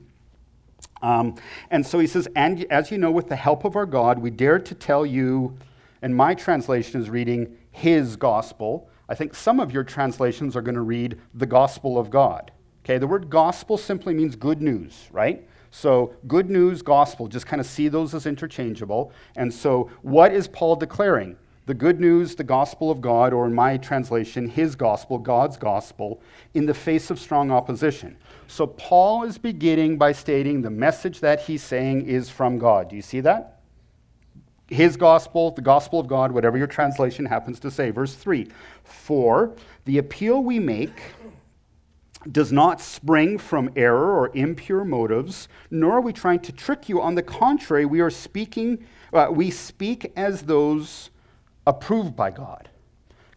[SPEAKER 2] And so he says, and as you know, with the help of our God, we dared to tell you, and my translation is reading, his gospel. I think some of your translations are going to read the gospel of God. Okay, the word gospel simply means good news, right? So good news, gospel, just kind of see those as interchangeable. And so what is Paul declaring? The good news, the gospel of God, or in my translation, his gospel, God's gospel, in the face of strong opposition. So Paul is beginning by stating the message that he's saying is from God. Do you see that? His gospel, the gospel of God, whatever your translation happens to say. Verse 3, for the appeal we make does not spring from error or impure motives, nor are we trying to trick you. On the contrary, we speak as those approved by God.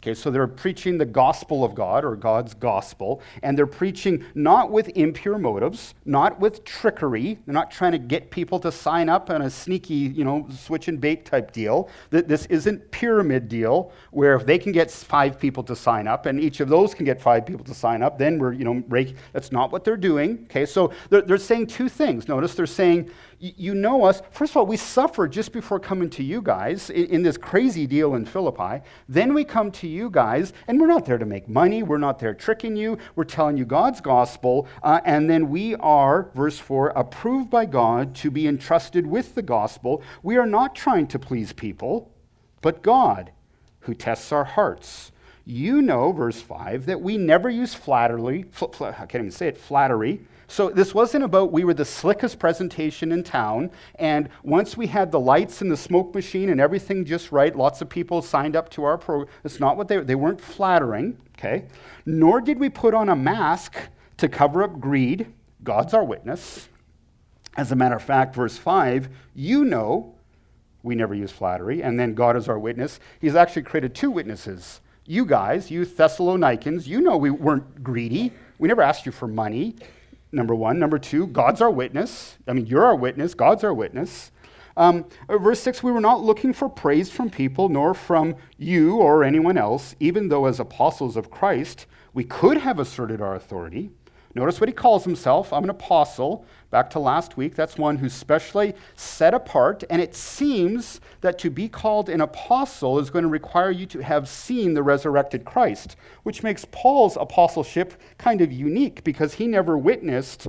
[SPEAKER 2] Okay, so they're preaching the gospel of God, or God's gospel, and they're preaching not with impure motives, not with trickery. They're not trying to get people to sign up on a sneaky, switch and bait type deal. This isn't pyramid deal where if they can get 5 people to sign up and each of those can get 5 people to sign up, then we're, that's not what they're doing. Okay, so they're saying 2 things. Notice they're saying, you know us. First of all, we suffered just before coming to you guys in this crazy deal in Philippi. Then we come to you guys, and we're not there to make money. We're not there tricking you. We're telling you God's gospel. And then we are, verse 4, approved by God to be entrusted with the gospel. We are not trying to please people, but God, who tests our hearts. You know, verse 5, that we never use flattery. I can't even say it, flattery. So this wasn't about we were the slickest presentation in town, and once we had the lights and the smoke machine and everything just right, lots of people signed up to our program. That's not what they weren't flattering, okay? Nor did we put on a mask to cover up greed. God's our witness. As a matter of fact, verse 5, you know we never use flattery, and then God is our witness. He's actually created 2 witnesses. You guys, you Thessalonians, you know we weren't greedy. We never asked you for money. Number 1. Number 2, God's our witness. You're our witness. God's our witness. Verse 6, we were not looking for praise from people, nor from you or anyone else, even though as apostles of Christ, we could have asserted our authority. Notice what he calls himself. I'm an apostle. Back to last week, that's one who's specially set apart. And it seems that to be called an apostle is going to require you to have seen the resurrected Christ, which makes Paul's apostleship kind of unique because he never witnessed,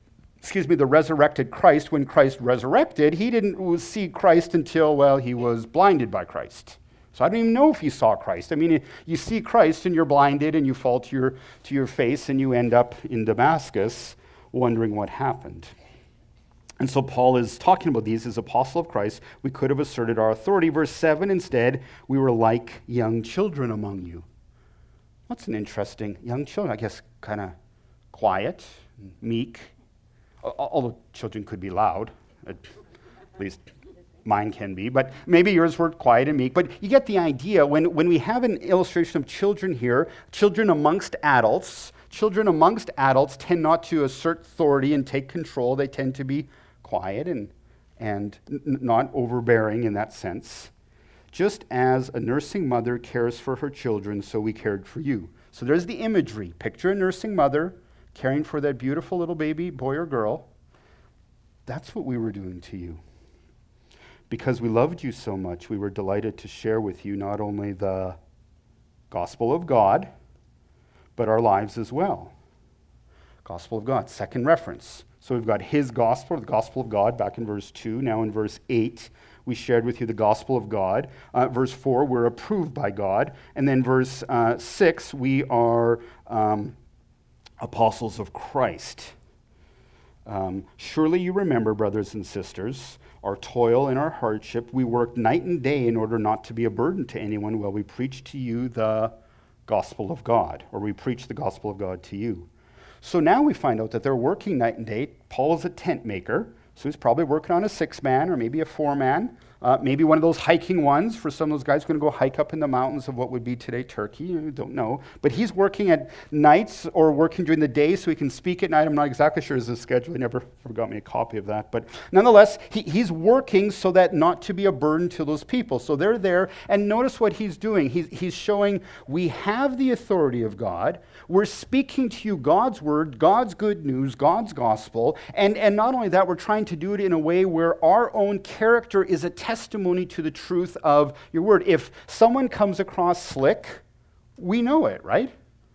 [SPEAKER 2] the resurrected Christ when Christ resurrected. He didn't see Christ until, he was blinded by Christ. So I don't even know if you saw Christ. You see Christ and you're blinded and you fall to your face and you end up in Damascus wondering what happened. And so Paul is talking about these as apostle of Christ. We could have asserted our authority. Verse 7, instead, we were like young children among you. What's an interesting young children? I guess kind of quiet, meek. Although children could be loud, at least mine can be, but maybe yours were quiet and meek. But you get the idea. When we have an illustration of children here, children amongst adults tend not to assert authority and take control. They tend to be quiet and not overbearing in that sense. Just as a nursing mother cares for her children, so we cared for you. So there's the imagery. Picture a nursing mother caring for that beautiful little baby, boy or girl. That's what we were doing to you. Because we loved you so much, we were delighted to share with you not only the gospel of God, but our lives as well. Gospel of God, second reference. So we've got his gospel, the gospel of God, back in verse 2. Now in verse 8, we shared with you the gospel of God. Verse 4, we're approved by God. And then verse 6, we are apostles of Christ. Surely you remember, brothers and sisters, our toil and our hardship. We worked night and day in order not to be a burden to anyone while we preached to you the gospel of God, or we preached the gospel of God to you. So now we find out that they're working night and day. Paul is a tent maker, so he's probably working on a 6-man or maybe a 4-man. Maybe one of those hiking ones for some of those guys going to go hike up in the mountains of what would be today Turkey. I don't know. But he's working at nights or working during the day so he can speak at night. I'm not exactly sure his schedule. He never got me a copy of that. But nonetheless, he's working so that not to be a burden to those people. So they're there. And notice what he's doing. He's showing we have the authority of God. We're speaking to you God's word, God's good news, God's gospel. And not only that, we're trying to do it in a way where our own character is a testimony to the truth of your word. If someone comes across slick, we know it, right?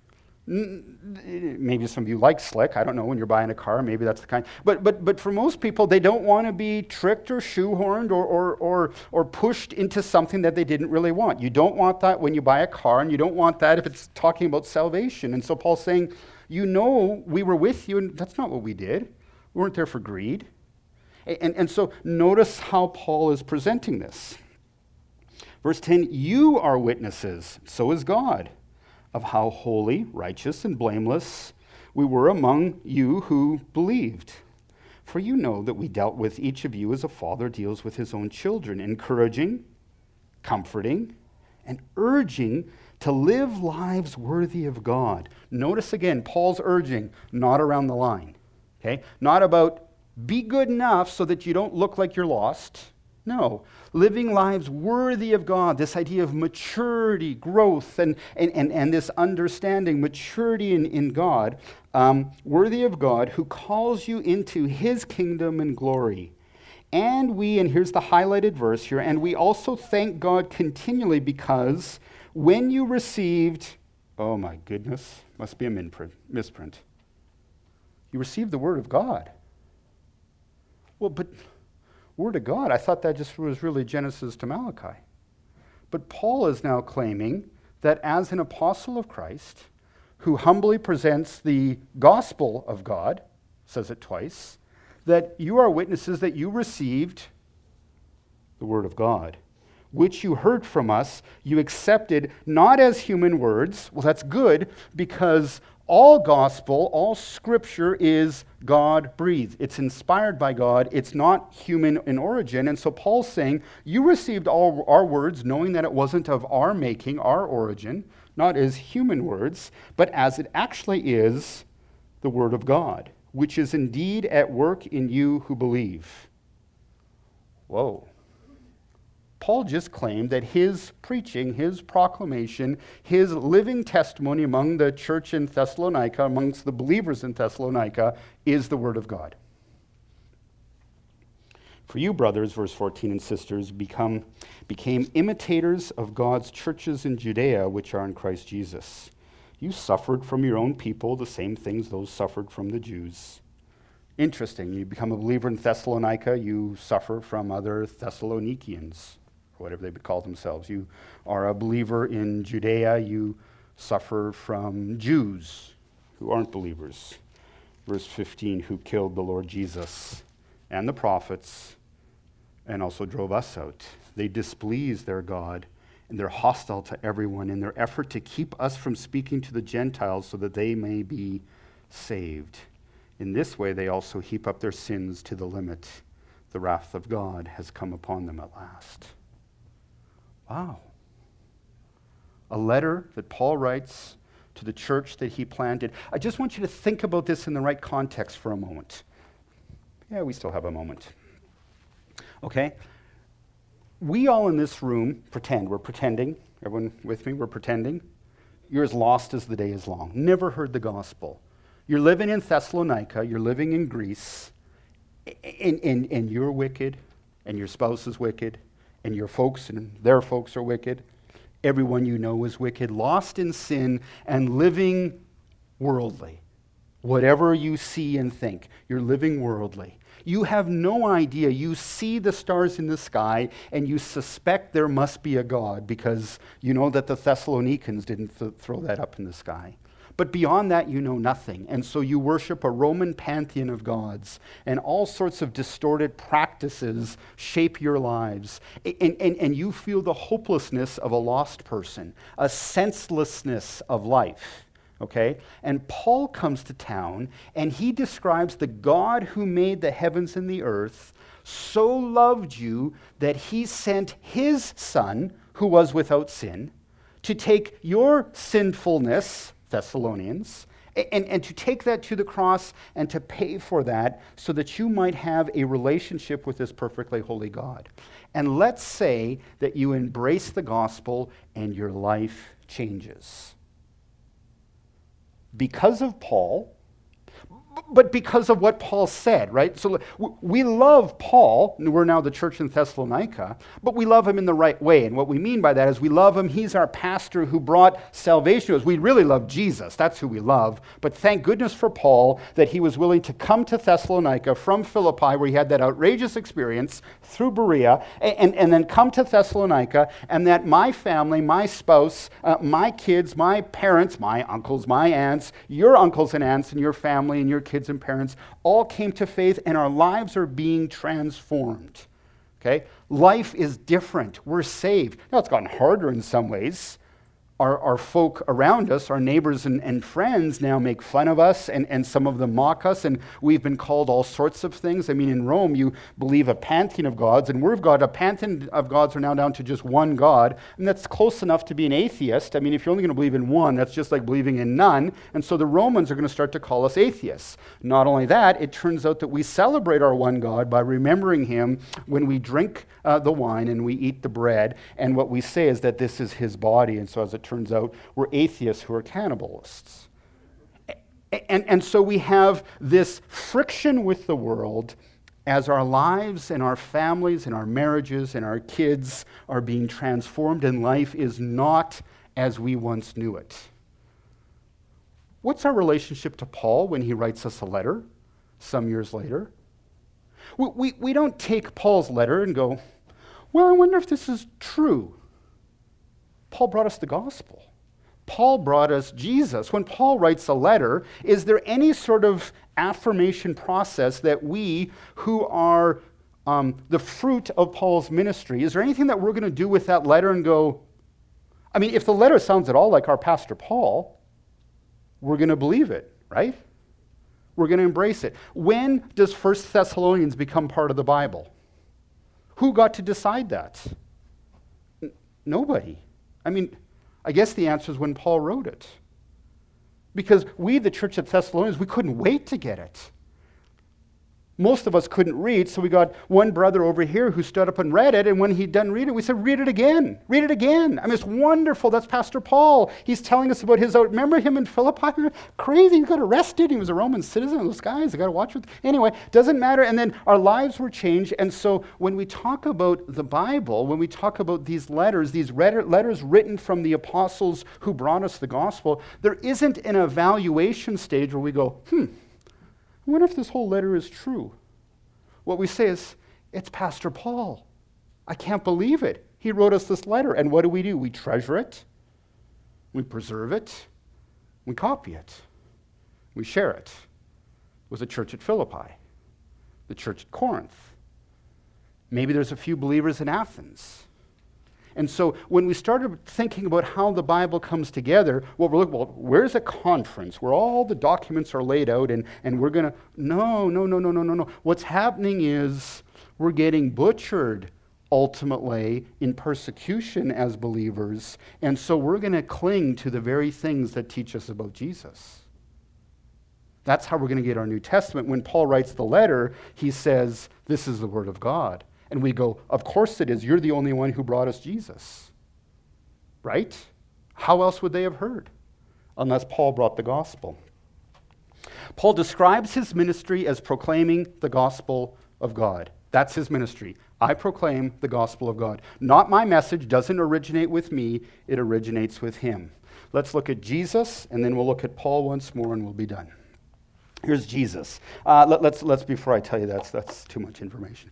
[SPEAKER 2] Maybe some of you like slick. I don't know, when you're buying a car, maybe that's the kind. But for most people, they don't want to be tricked or shoehorned or pushed into something that they didn't really want. You don't want that when you buy a car, and you don't want that if it's talking about salvation. And so Paul's saying, you know we were with you, and that's not what we did. We weren't there for greed. And so notice how Paul is presenting this. Verse 10, you are witnesses, so is God, of how holy, righteous, and blameless we were among you who believed. For you know that we dealt with each of you as a father deals with his own children, encouraging, comforting, and urging to live lives worthy of God. Notice again, Paul's urging, not around the line. Okay? Not about be good enough so that you don't look like you're lost. No. Living lives worthy of God, this idea of maturity, growth, and this understanding, maturity in God, worthy of God, who calls you into his kingdom and glory. And here's the highlighted verse here, and we also thank God continually because when you received, oh my goodness, must be a misprint. You received the word of God. Well, but word of God, I thought that just was really Genesis to Malachi. But Paul is now claiming that as an apostle of Christ, who humbly presents the gospel of God, says it twice, that you are witnesses that you received the word of God, which you heard from us, you accepted not as human words. Well, that's good because all gospel, all scripture is God-breathed. It's inspired by God. It's not human in origin. And so Paul's saying, you received all our words knowing that it wasn't of our making, our origin, not as human words, but as it actually is the word of God, which is indeed at work in you who believe. Whoa. Paul just claimed that his preaching, his proclamation, his living testimony among the church in Thessalonica, amongst the believers in Thessalonica, is the word of God. For you, brothers, verse 14, and sisters, became imitators of God's churches in Judea, which are in Christ Jesus. You suffered from your own people the same things those suffered from the Jews. Interesting. You become a believer in Thessalonica, you suffer from other Thessalonians, or whatever they would call themselves. You are a believer in Judea, you suffer from Jews who aren't believers. Verse 15, who killed the Lord Jesus and the prophets and also drove us out. They displease their God, and they're hostile to everyone in their effort to keep us from speaking to the Gentiles so that they may be saved. In this way, they also heap up their sins to the limit. The wrath of God has come upon them at last. Wow. A letter that Paul writes to the church that he planted. I just want you to think about this in the right context for a moment. Yeah, we still have a moment. Okay? We all in this room pretend. We're pretending. Everyone with me? We're pretending. You're as lost as the day is long. Never heard the gospel. You're living in Thessalonica. You're living in Greece. And you're wicked. And your spouse is wicked. And your folks and their folks are wicked. Everyone you know is wicked. Lost in sin and living worldly. Whatever you see and think, you're living worldly. You have no idea. You see the stars in the sky and you suspect there must be a God because you know that the Thessalonians didn't throw that up in the sky. But beyond that, you know nothing. And so you worship a Roman pantheon of gods, and all sorts of distorted practices shape your lives. And you feel the hopelessness of a lost person, a senselessness of life. Okay? And Paul comes to town, and he describes the God who made the heavens and the earth so loved you that he sent his son, who was without sin, to take your sinfulness, Thessalonians, and to take that to the cross and to pay for that so that you might have a relationship with this perfectly holy God. And let's say that you embrace the gospel and your life changes. Because of Paul, but because of what Paul said, right? So we love Paul, and we're now the church in Thessalonica, but we love him in the right way. And what we mean by that is we love him. He's our pastor who brought salvation to us. We really love Jesus. That's who we love. But thank goodness for Paul that he was willing to come to Thessalonica from Philippi, where he had that outrageous experience, through Berea, and then come to Thessalonica, and that my family, my spouse, my kids, my parents, my uncles, my aunts, your uncles and aunts, and your family, and your kids and parents all came to faith, and our lives are being transformed. Okay? Life is different. We're saved. Now, it's gotten harder in some ways. our folk around us, our neighbors and friends now make fun of us, and some of them mock us, and we've been called all sorts of things. I mean, in Rome, you believe a pantheon of gods, and we've got a pantheon of gods are now down to just one God, and that's close enough to be an atheist. I mean, if you're only going to believe in one, that's just like believing in none, and so the Romans are going to start to call us atheists. Not only that, it turns out that we celebrate our one God by remembering him when we drink the wine and we eat the bread, and what we say is that this is his body, and so as it turns out, we're atheists who are cannibalists. And so we have this friction with the world as our lives and our families and our marriages and our kids are being transformed and life is not as we once knew it. What's our relationship to Paul when he writes us a letter some years later? We don't take Paul's letter and go, well, I wonder if this is true. Paul brought us the gospel. Paul brought us Jesus. When Paul writes a letter, is there any sort of affirmation process that we who are the fruit of Paul's ministry, is there anything that we're going to do with that letter and go, I mean, if the letter sounds at all like our Pastor Paul, we're going to believe it, right? We're going to embrace it. When does 1 Thessalonians become part of the Bible? Who got to decide that? Nobody. I mean, I guess the answer is when Paul wrote it. Because we, the church at Thessalonians, we couldn't wait to get it. Most of us couldn't read, so we got one brother over here who stood up and read it, and when he'd done reading it, we said, read it again. Read it again. I mean, it's wonderful. That's Pastor Paul. He's telling us about his, remember him in Philippi? Crazy. He got arrested. He was a Roman citizen. Those guys, I got to watch with. Anyway, doesn't matter. And then our lives were changed, and so when we talk about the Bible, when we talk about these letters written from the apostles who brought us the gospel, there isn't an evaluation stage where we go, I wonder if this whole letter is true. What we say is, it's Pastor Paul. I can't believe it. He wrote us this letter. And what do? We treasure it. We preserve it. We copy it. We share it. It was a church at Philippi. The church at Corinth. Maybe there's a few believers in Athens. And so when we started thinking about how the Bible comes together, what we're looking, well, where's a conference where all the documents are laid out and we're going to, no. What's happening is we're getting butchered ultimately in persecution as believers, and so we're going to cling to the very things that teach us about Jesus. That's how we're going to get our New Testament. When Paul writes the letter, he says, this is the Word of God. And we go, of course it is. You're the only one who brought us Jesus. Right? How else would they have heard? Unless Paul brought the gospel. Paul describes his ministry as proclaiming the gospel of God. That's his ministry. I proclaim the gospel of God. Not my message, doesn't originate with me, it originates with him. Let's look at Jesus, and then we'll look at Paul once more, and we'll be done. Here's Jesus. Let's before I tell you that's too much information.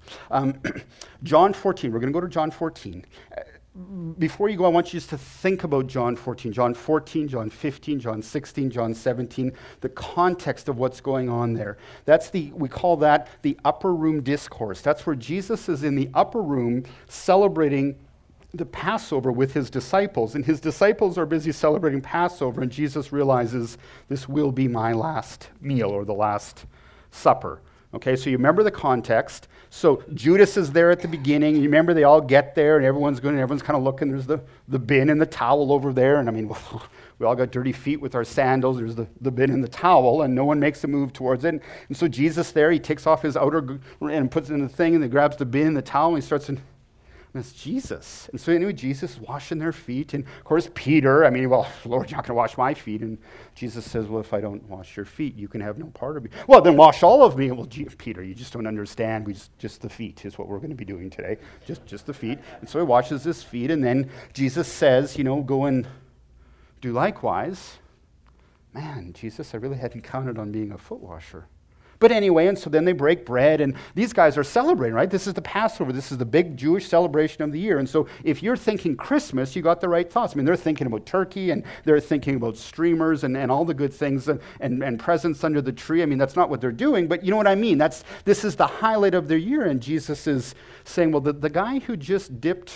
[SPEAKER 2] John 14. We're going to go to John 14. Before you go, I want you just to think about John 14. John 14, John 15, John 16, John 17, the context of what's going on there. We call that the upper room discourse. That's where Jesus is in the upper room celebrating the Passover with his disciples, and his disciples are busy celebrating Passover, and Jesus realizes this will be my last meal or the last supper. Okay, so you remember the context. So Judas is there at the beginning. You remember they all get there, and everyone's going, and everyone's kind of looking. There's the bin and the towel over there, and I mean, we all got dirty feet with our sandals. There's the bin and the towel, and no one makes a move towards it. And so Jesus there, he takes off his outer and puts it in the thing, and he grabs the bin and the towel, and he starts and it's Jesus. And so anyway, Jesus is washing their feet. And of course, Peter, Lord, you're not going to wash my feet. And Jesus says, well, if I don't wash your feet, you can have no part of me. Well, then wash all of me. Well, Peter, you just don't understand. Just the feet is what we're going to be doing today. Just the feet. And so he washes his feet. And then Jesus says, go and do likewise. Man, Jesus, I really hadn't counted on being a foot washer. But anyway, and so then they break bread, and these guys are celebrating, right? This is the Passover. This is the big Jewish celebration of the year. And so if you're thinking Christmas, you got the right thoughts. They're thinking about turkey, and they're thinking about streamers and all the good things and presents under the tree. That's not what they're doing, but you know what I mean. This is the highlight of their year, and Jesus is saying, well, the guy who just dipped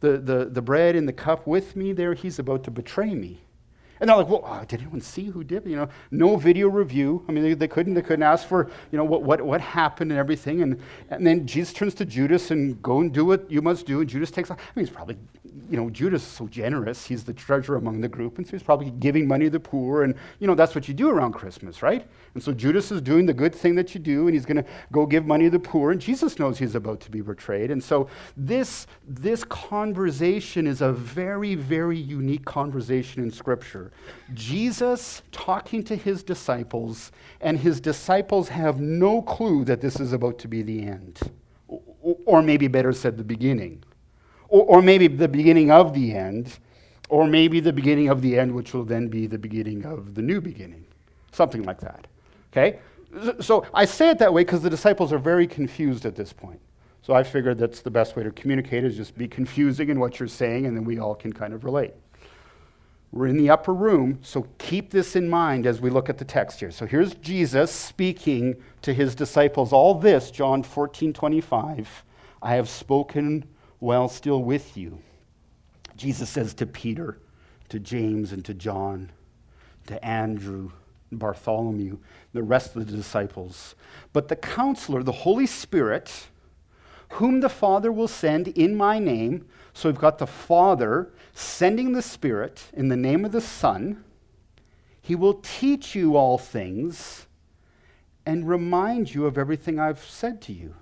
[SPEAKER 2] the bread and the cup with me there, he's about to betray me. And they're like, well, did anyone see who did it? You know, no video review. I mean, they couldn't ask for, you know, what happened and everything. And then Jesus turns to Judas and go and do what you must do. And Judas takes off. I mean, he's probably, you know, Judas is so generous. He's the treasurer among the group. And so he's probably giving money to the poor. And, you know, that's what you do around Christmas, right? And so Judas is doing the good thing that you do. And he's going to go give money to the poor. And Jesus knows he's about to be betrayed. And so this conversation is a very, very unique conversation in Scripture. Jesus talking to his disciples, and his disciples have no clue that this is about to be the end. Or maybe better said, the beginning. Or maybe the beginning of the end. Or maybe the beginning of the end, which will then be the beginning of the new beginning. Something like that. Okay? So I say it that way because the disciples are very confused at this point. So I figured that's the best way to communicate is just be confusing in what you're saying, and then we all can kind of relate. We're in the upper room, so keep this in mind as we look at the text here. So here's Jesus speaking to his disciples. All this, John 14:25, I have spoken while still with you. Jesus says to Peter, to James, and to John, to Andrew, Bartholomew, the rest of the disciples. But the Counselor, the Holy Spirit, whom the Father will send in my name. So we've got the Father sending the Spirit in the name of the Son. He will teach you all things and remind you of everything I've said to you.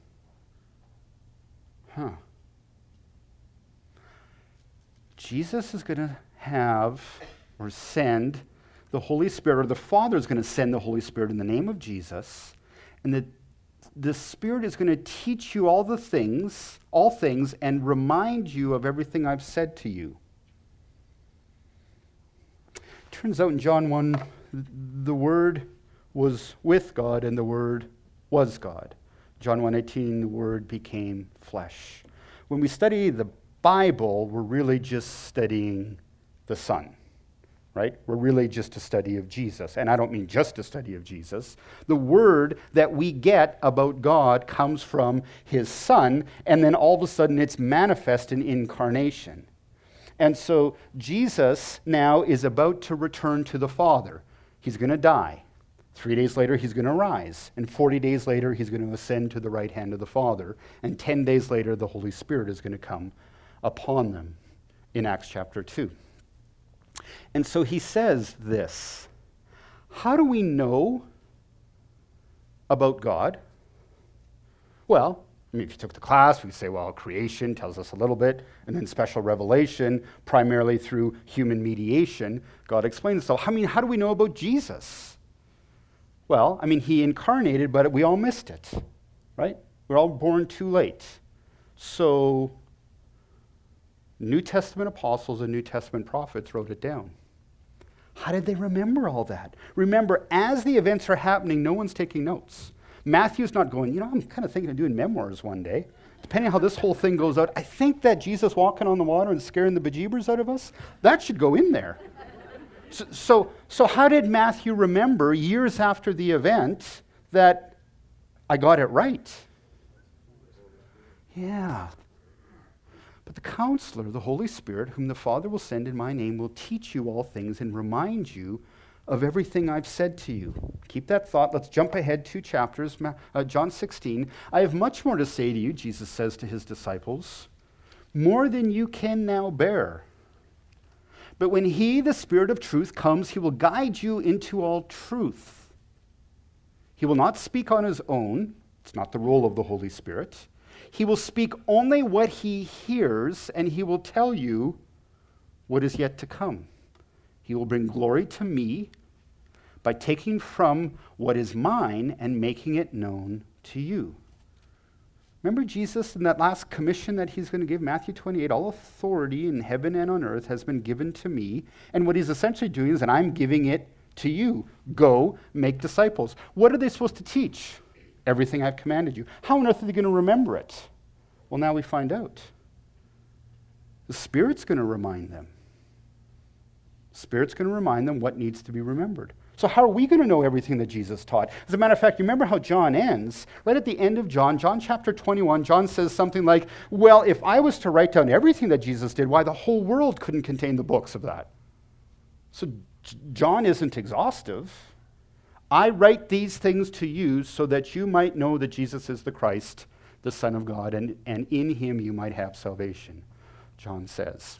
[SPEAKER 2] Jesus is going to have or send the Holy Spirit, or the Father is going to send the Holy Spirit in the name of Jesus, and the Spirit is going to teach you all things, and remind you of everything I've said to you. Turns out in John 1, the Word was with God, and the Word was God. John 1:18, the Word became flesh. When we study the Bible, we're really just studying the Son. Right? We're really just a study of Jesus. And I don't mean just a study of Jesus. The word that we get about God comes from his Son, and then all of a sudden it's manifest in incarnation. And so Jesus now is about to return to the Father. He's going to die. 3 days later, he's going to rise. And 40 days later, he's going to ascend to the right hand of the Father. And 10 days later, the Holy Spirit is going to come upon them in Acts chapter 2. And so he says this. How do we know about God? Well, I mean, if you took the class, we say, well, creation tells us a little bit, and then special revelation, primarily through human mediation, God explains. So, I mean, how do we know about Jesus? Well, I mean, he incarnated, but we all missed it, right? We're all born too late. So, New Testament apostles and New Testament prophets wrote it down. How did they remember all that? Remember, as the events are happening, no one's taking notes. Matthew's not going, I'm kind of thinking of doing memoirs one day. Depending on how this whole thing goes out, I think that Jesus walking on the water and scaring the bejeebers out of us, that should go in there. So how did Matthew remember years after the event that I got it right? Yeah. But the Counselor, the Holy Spirit, whom the Father will send in my name, will teach you all things and remind you of everything I've said to you. Keep that thought. Let's jump ahead 2 chapters. John 16. I have much more to say to you, Jesus says to his disciples, more than you can now bear. But when he, the Spirit of truth, comes, he will guide you into all truth. He will not speak on his own. It's not the role of the Holy Spirit. He will speak only what he hears, and he will tell you what is yet to come. He will bring glory to me by taking from what is mine and making it known to you. Remember Jesus in that last commission that he's going to give, Matthew 28, all authority in heaven and on earth has been given to me. And what he's essentially doing is, and I'm giving it to you. Go, make disciples. What are they supposed to teach? Everything I've commanded you. How on earth are they going to remember it? Well, now we find out. The Spirit's going to remind them. The Spirit's going to remind them what needs to be remembered. So how are we going to know everything that Jesus taught? As a matter of fact, you remember how John ends? Right at the end of John chapter 21, John says something like, well, if I was to write down everything that Jesus did, why the whole world couldn't contain the books of that. So John isn't exhaustive. I write these things to you so that you might know that Jesus is the Christ, the Son of God, and in him you might have salvation, John says.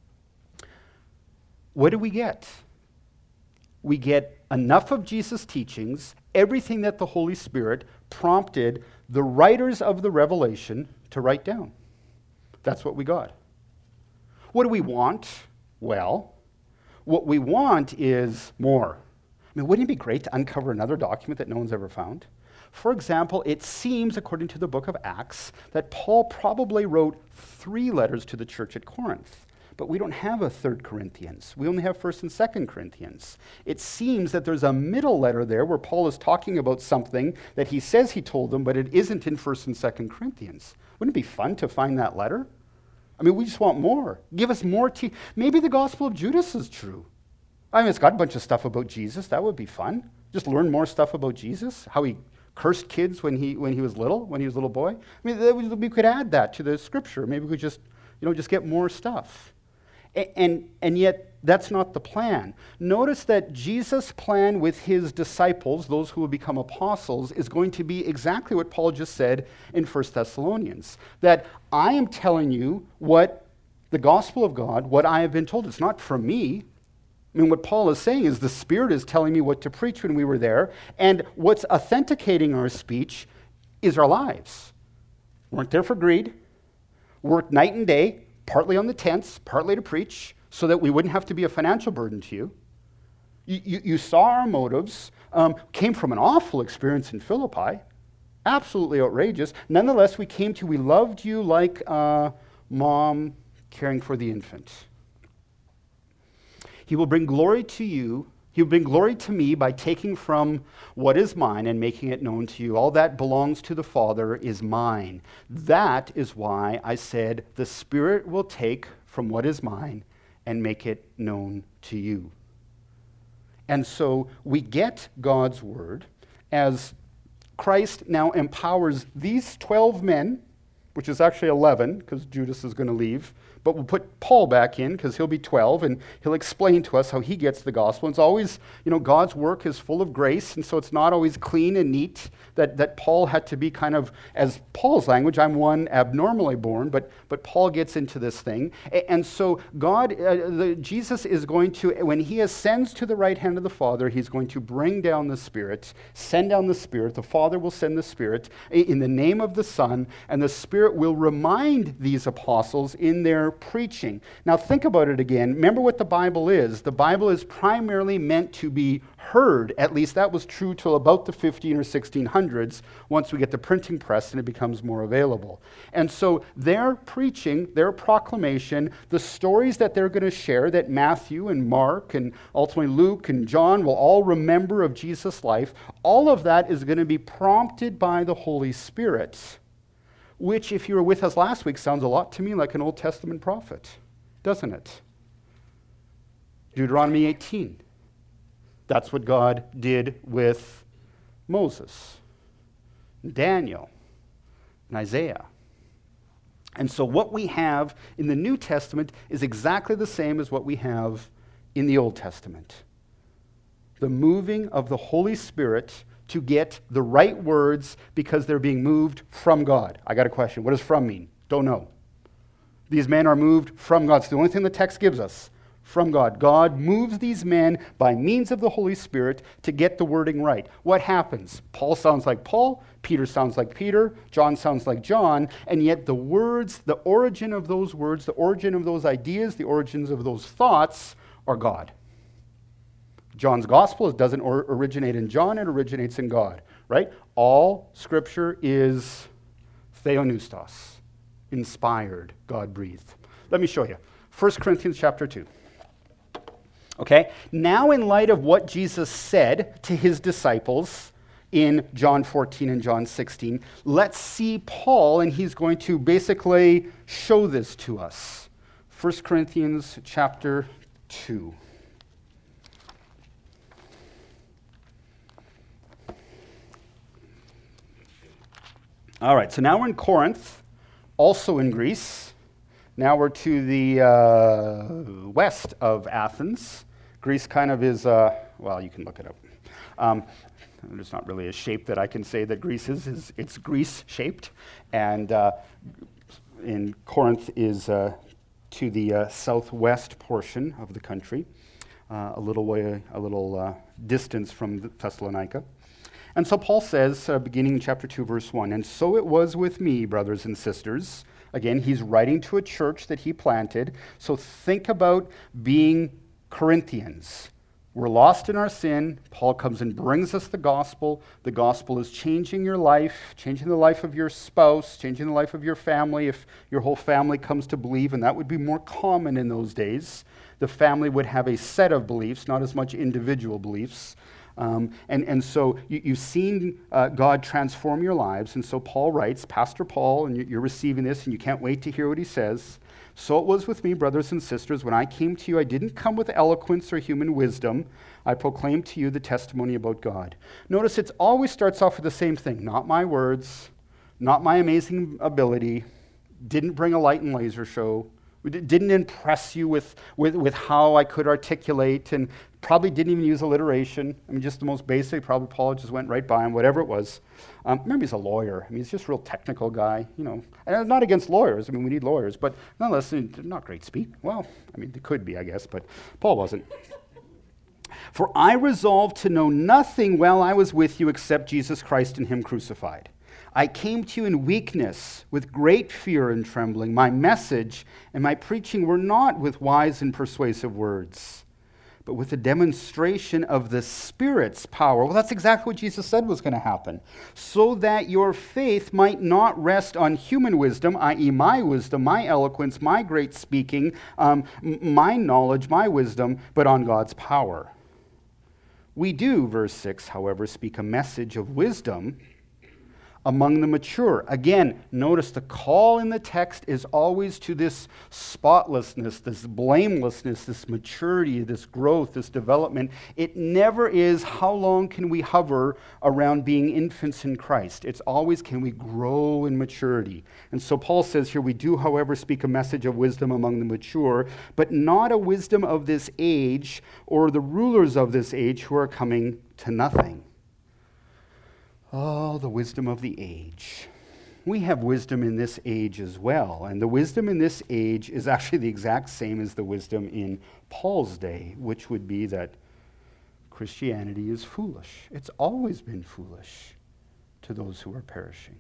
[SPEAKER 2] What do we get? We get enough of Jesus' teachings, everything that the Holy Spirit prompted the writers of the Revelation to write down. That's what we got. What do we want? Well, what we want is more. I mean, wouldn't it be great to uncover another document that no one's ever found? For example, it seems, according to the book of Acts, that Paul probably wrote 3 letters to the church at Corinth. But we don't have a 3rd Corinthians. We only have 1st and 2nd Corinthians. It seems that there's a middle letter there where Paul is talking about something that he says he told them, but it isn't in 1st and 2nd Corinthians. Wouldn't it be fun to find that letter? I mean, we just want more. Give us more. Maybe the Gospel of Judas is true. I mean, it's got a bunch of stuff about Jesus. That would be fun. Just learn more stuff about Jesus, how he cursed kids when he was a little boy. I mean, we could add that to the scripture. Maybe we could just get more stuff. And yet, that's not the plan. Notice that Jesus' plan with his disciples, those who will become apostles, is going to be exactly what Paul just said in 1 Thessalonians. That I am telling you what the gospel of God, what I have been told. It's not from me. I mean, what Paul is saying is the Spirit is telling me what to preach when we were there, and what's authenticating our speech is our lives. Weren't there for greed, worked night and day, partly on the tents, partly to preach, so that we wouldn't have to be a financial burden to you. You saw our motives, came from an awful experience in Philippi, absolutely outrageous. Nonetheless, we loved you like a mom caring for the infant. He will bring glory to you. He will bring glory to me by taking from what is mine and making it known to you. All that belongs to the Father is mine. That is why I said the Spirit will take from what is mine and make it known to you. And so we get God's word as Christ now empowers these 12 men, which is actually 11 because Judas is going to leave, but we'll put Paul back in because he'll be 12 and he'll explain to us how he gets the gospel. It's always, God's work is full of grace, and so it's not always clean and neat that Paul had to be kind of, as Paul's language, I'm one abnormally born, but Paul gets into this thing. And so Jesus is going to, when he ascends to the right hand of the Father, he's going to bring down the Spirit, send down the Spirit. The Father will send the Spirit in the name of the Son, and the Spirit will remind these apostles in their preaching. Now think about it again. Remember what the Bible is. The Bible is primarily meant to be heard. At least that was true till about the 15 or 1600s, once we get the printing press and it becomes more available. And so their preaching, their proclamation, the stories that they're going to share that Matthew and Mark and ultimately Luke and John will all remember of Jesus' life, all of that is going to be prompted by the Holy Spirit, which, if you were with us last week, sounds a lot to me like an Old Testament prophet, doesn't it? Deuteronomy 18. That's what God did with Moses, Daniel, and Isaiah. And so what we have in the New Testament is exactly the same as what we have in the Old Testament. The moving of the Holy Spirit to get the right words because they're being moved from God. I got a question. What does from mean? Don't know. These men are moved from God. It's the only thing the text gives us. From God. God moves these men by means of the Holy Spirit to get the wording right. What happens? Paul sounds like Paul, Peter sounds like Peter, John sounds like John, and yet the words, the origin of those words, the origin of those ideas, the origins of those thoughts are God. John's gospel doesn't originate in John, it originates in God, right? All scripture is theopneustos, inspired, God-breathed. Let me show you. 1 Corinthians chapter 2. Okay, now in light of what Jesus said to his disciples in John 14 and John 16, let's see Paul, and he's going to basically show this to us. 1 Corinthians chapter 2. All right, so now we're in Corinth, also in Greece. Now we're to the west of Athens. Greece kind of is, well, you can look it up. There's not really a shape that I can say that Greece is. It's Greece-shaped. And in Corinth is to the southwest portion of the country, a little distance from Thessalonica. And so Paul says, beginning in chapter 2, verse 1, "And so it was with me, brothers and sisters." Again, he's writing to a church that he planted. So think about being Corinthians. We're lost in our sin. Paul comes and brings us the gospel. The gospel is changing your life, changing the life of your spouse, changing the life of your family. If your whole family comes to believe, and that would be more common in those days, the family would have a set of beliefs, not as much individual beliefs. And so you've seen God transform your lives. And so Paul writes, Pastor Paul, and you're receiving this, and you can't wait to hear what he says. "So it was with me, brothers and sisters, when I came to you, I didn't come with eloquence or human wisdom. I proclaimed to you the testimony about God." Notice it always starts off with the same thing. Not my words, not my amazing ability, didn't bring a light and laser show, didn't impress you with how I could articulate, and probably didn't even use alliteration. I mean, just the most basic. Probably Paul just went right by him, whatever it was. Remember, he's a lawyer. I mean, he's just a real technical guy, you know. And I'm not against lawyers. I mean, we need lawyers. But nonetheless, they're not great speak. Well, I mean, they could be, I guess, but Paul wasn't. "For I resolved to know nothing while I was with you except Jesus Christ and him crucified. I came to you in weakness, with great fear and trembling. My message and my preaching were not with wise and persuasive words, but with a demonstration of the Spirit's power." Well, that's exactly what Jesus said was going to happen. "So that your faith might not rest on human wisdom," i.e. my wisdom, my eloquence, my great speaking, my knowledge, my wisdom, but on God's power. "We do," verse 6, "however, speak a message of wisdom among the mature." Again, notice the call in the text is always to this spotlessness, this blamelessness, this maturity, this growth, this development. It never is, how long can we hover around being infants in Christ? It's always, can we grow in maturity? And so Paul says here, "We do, however, speak a message of wisdom among the mature, but not a wisdom of this age or the rulers of this age who are coming to nothing." Oh, the wisdom of the age. We have wisdom in this age as well. And the wisdom in this age is actually the exact same as the wisdom in Paul's day, which would be that Christianity is foolish. It's always been foolish to those who are perishing.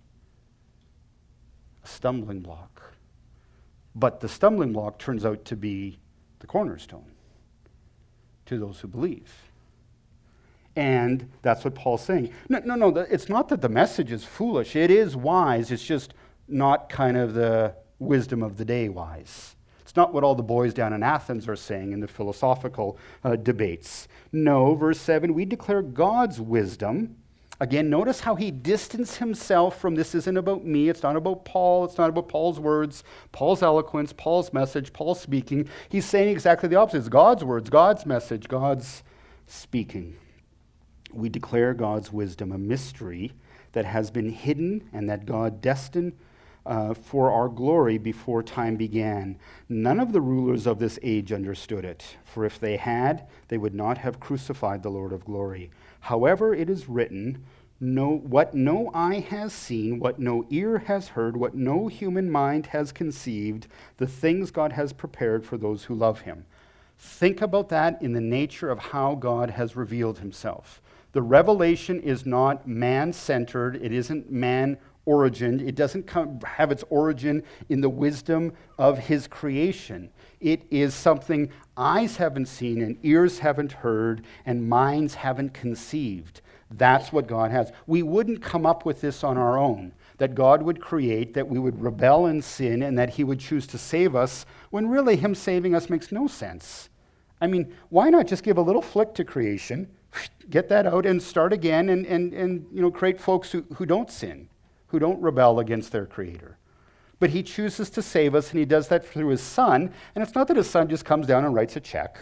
[SPEAKER 2] A stumbling block. But the stumbling block turns out to be the cornerstone to those who believe. And that's what Paul's saying. No, it's not that the message is foolish. It is wise. It's just not kind of the wisdom of the day wise. It's not what all the boys down in Athens are saying in the philosophical debates. No, verse 7, "We declare God's wisdom." Again, notice how he distanced himself from this isn't about me. It's not about Paul. It's not about Paul's words, Paul's eloquence, Paul's message, Paul's speaking. He's saying exactly the opposite. It's God's words, God's message, God's speaking. "We declare God's wisdom, a mystery that has been hidden and that God destined for our glory before time began. None of the rulers of this age understood it, for if they had, they would not have crucified the Lord of glory. However, it is written, what no eye has seen, what no ear has heard, what no human mind has conceived, the things God has prepared for those who love him." Think about that in the nature of how God has revealed himself. The revelation is not man-centered. It isn't man-origined. It doesn't have its origin in the wisdom of his creation. It is something eyes haven't seen and ears haven't heard and minds haven't conceived. That's what God has. We wouldn't come up with this on our own, that God would create, that we would rebel in sin, and that he would choose to save us, when really him saving us makes no sense. I mean, why not just give a little flick to creation, get that out, and start again, and create folks who don't sin, who don't rebel against their Creator? But he chooses to save us, and he does that through his Son. And it's not that his Son just comes down and writes a check,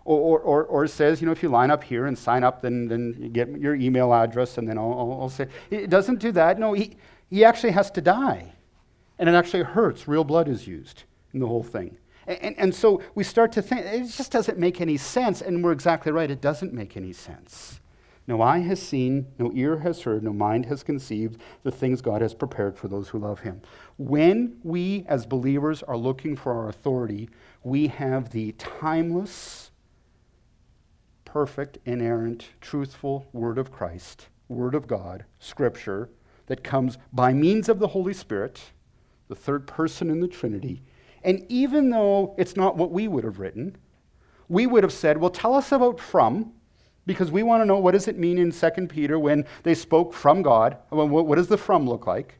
[SPEAKER 2] Or says, if you line up here and sign up, then you get your email address, and then I'll say. It doesn't do that. No, he actually has to die. And it actually hurts. Real blood is used in the whole thing. And so we start to think, it just doesn't make any sense. And we're exactly right, it doesn't make any sense. No eye has seen, no ear has heard, no mind has conceived the things God has prepared for those who love him. When we as believers are looking for our authority, we have the timeless, perfect, inerrant, truthful Word of Christ, Word of God, Scripture, that comes by means of the Holy Spirit, the third person in the Trinity. And even though it's not what we would have written, we would have said, well, tell us about from, because we want to know what does it mean in 2 Peter when they spoke from God. What does the from look like?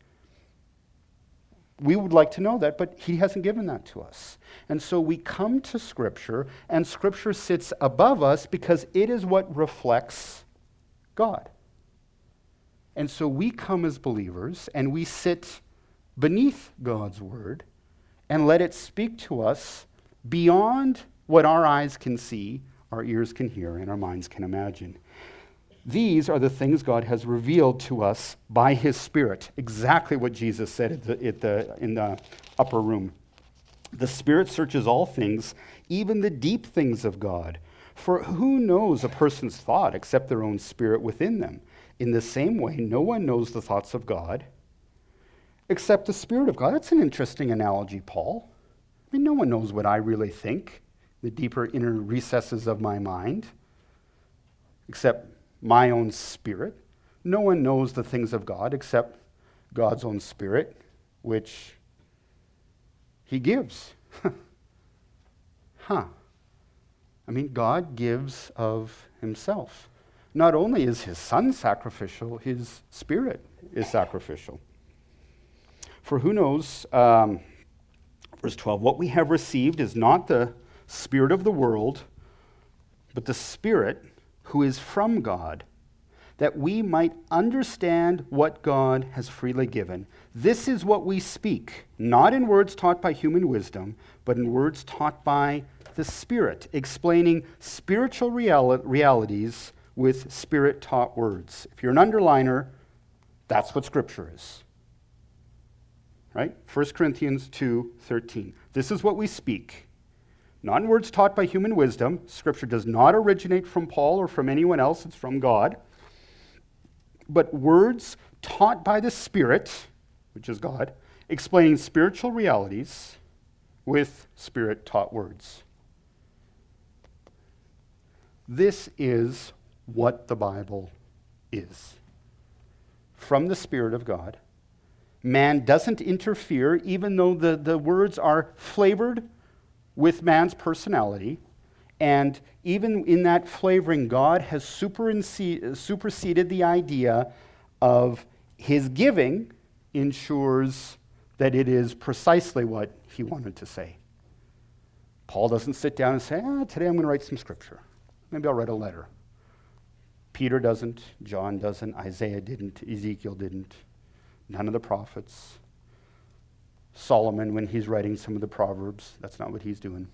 [SPEAKER 2] We would like to know that, but he hasn't given that to us. And so we come to Scripture, and Scripture sits above us because it is what reflects God. And so we come as believers, and we sit beneath God's Word and let it speak to us beyond what our eyes can see, our ears can hear, and our minds can imagine. These are the things God has revealed to us by his Spirit. Exactly what Jesus said in the upper room. The Spirit searches all things, even the deep things of God. For who knows a person's thought except their own spirit within them? In the same way, no one knows the thoughts of God except the Spirit of God. That's an interesting analogy, Paul. I mean, no one knows what I really think, the deeper inner recesses of my mind, except my own spirit. No one knows the things of God except God's own Spirit, which he gives. I mean, God gives of himself. Not only is his Son sacrificial, his Spirit is sacrificial. For who knows, verse 12, what we have received is not the spirit of the world, but the Spirit who is from God, that we might understand what God has freely given. This is what we speak, not in words taught by human wisdom, but in words taught by the Spirit, explaining spiritual realities with Spirit-taught words. If you're an underliner, that's what Scripture is. Right? 1 Corinthians 2:13. This is what we speak. Not in words taught by human wisdom. Scripture does not originate from Paul or from anyone else. It's from God. But words taught by the Spirit, which is God, explaining spiritual realities with Spirit-taught words. This is what the Bible is. From the Spirit of God. Man doesn't interfere, even though the words are flavored with man's personality. And even in that flavoring, God has superseded the idea of his giving ensures that it is precisely what he wanted to say. Paul doesn't sit down and say, today I'm going to write some scripture. Maybe I'll write a letter. Peter doesn't, John doesn't, Isaiah didn't, Ezekiel didn't, none of the prophets. Solomon, when he's writing some of the Proverbs, that's not what he's doing.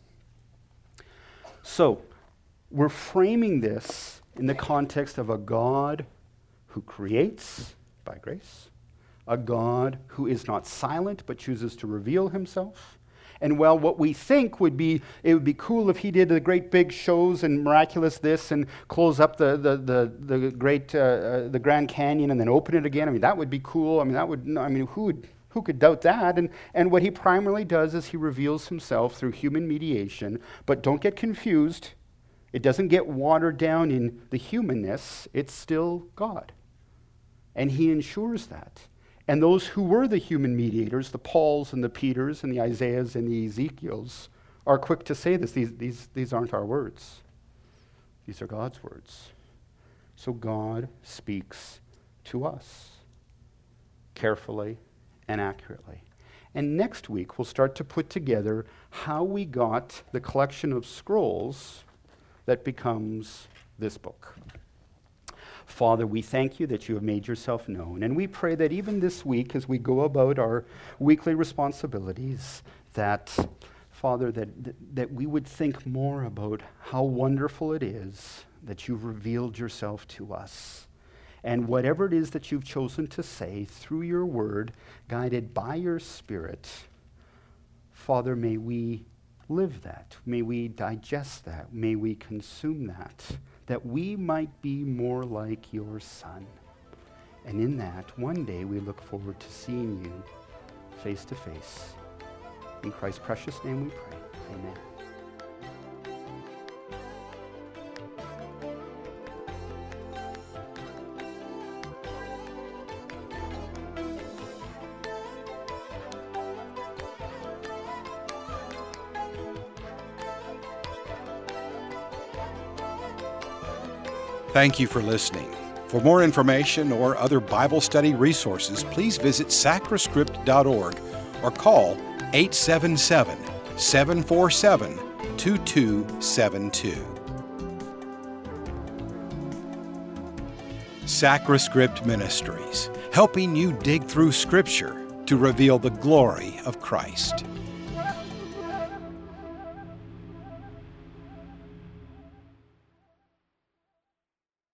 [SPEAKER 2] So, we're framing this in the context of a God who creates by grace, a God who is not silent but chooses to reveal himself. And while what we think would be, it would be cool if he did the great big shows and miraculous this and close up the great the Grand Canyon and then open it again. I mean, that would be cool. Who could doubt that? And what he primarily does is he reveals himself through human mediation. But don't get confused. It doesn't get watered down in the humanness. It's still God. And he ensures that. And those who were the human mediators, the Pauls and the Peters and the Isaiahs and the Ezekiels, are quick to say this. These aren't our words. These are God's words. So God speaks to us carefully and accurately. And next week, we'll start to put together how we got the collection of scrolls that becomes this book. Father, we thank you that you have made yourself known. And we pray that even this week, as we go about our weekly responsibilities, that, Father, that we would think more about how wonderful it is that you've revealed yourself to us. And whatever it is that you've chosen to say through your word, guided by your Spirit, Father, may we live that. May we digest that. May we consume that we might be more like your Son. And in that, one day we look forward to seeing you face to face. In Christ's precious name we pray. Amen.
[SPEAKER 1] Thank you for listening. For more information or other Bible study resources, please visit sacrascript.org or call 877-747-2272. Sacrascript Ministries, helping you dig through Scripture to reveal the glory of Christ.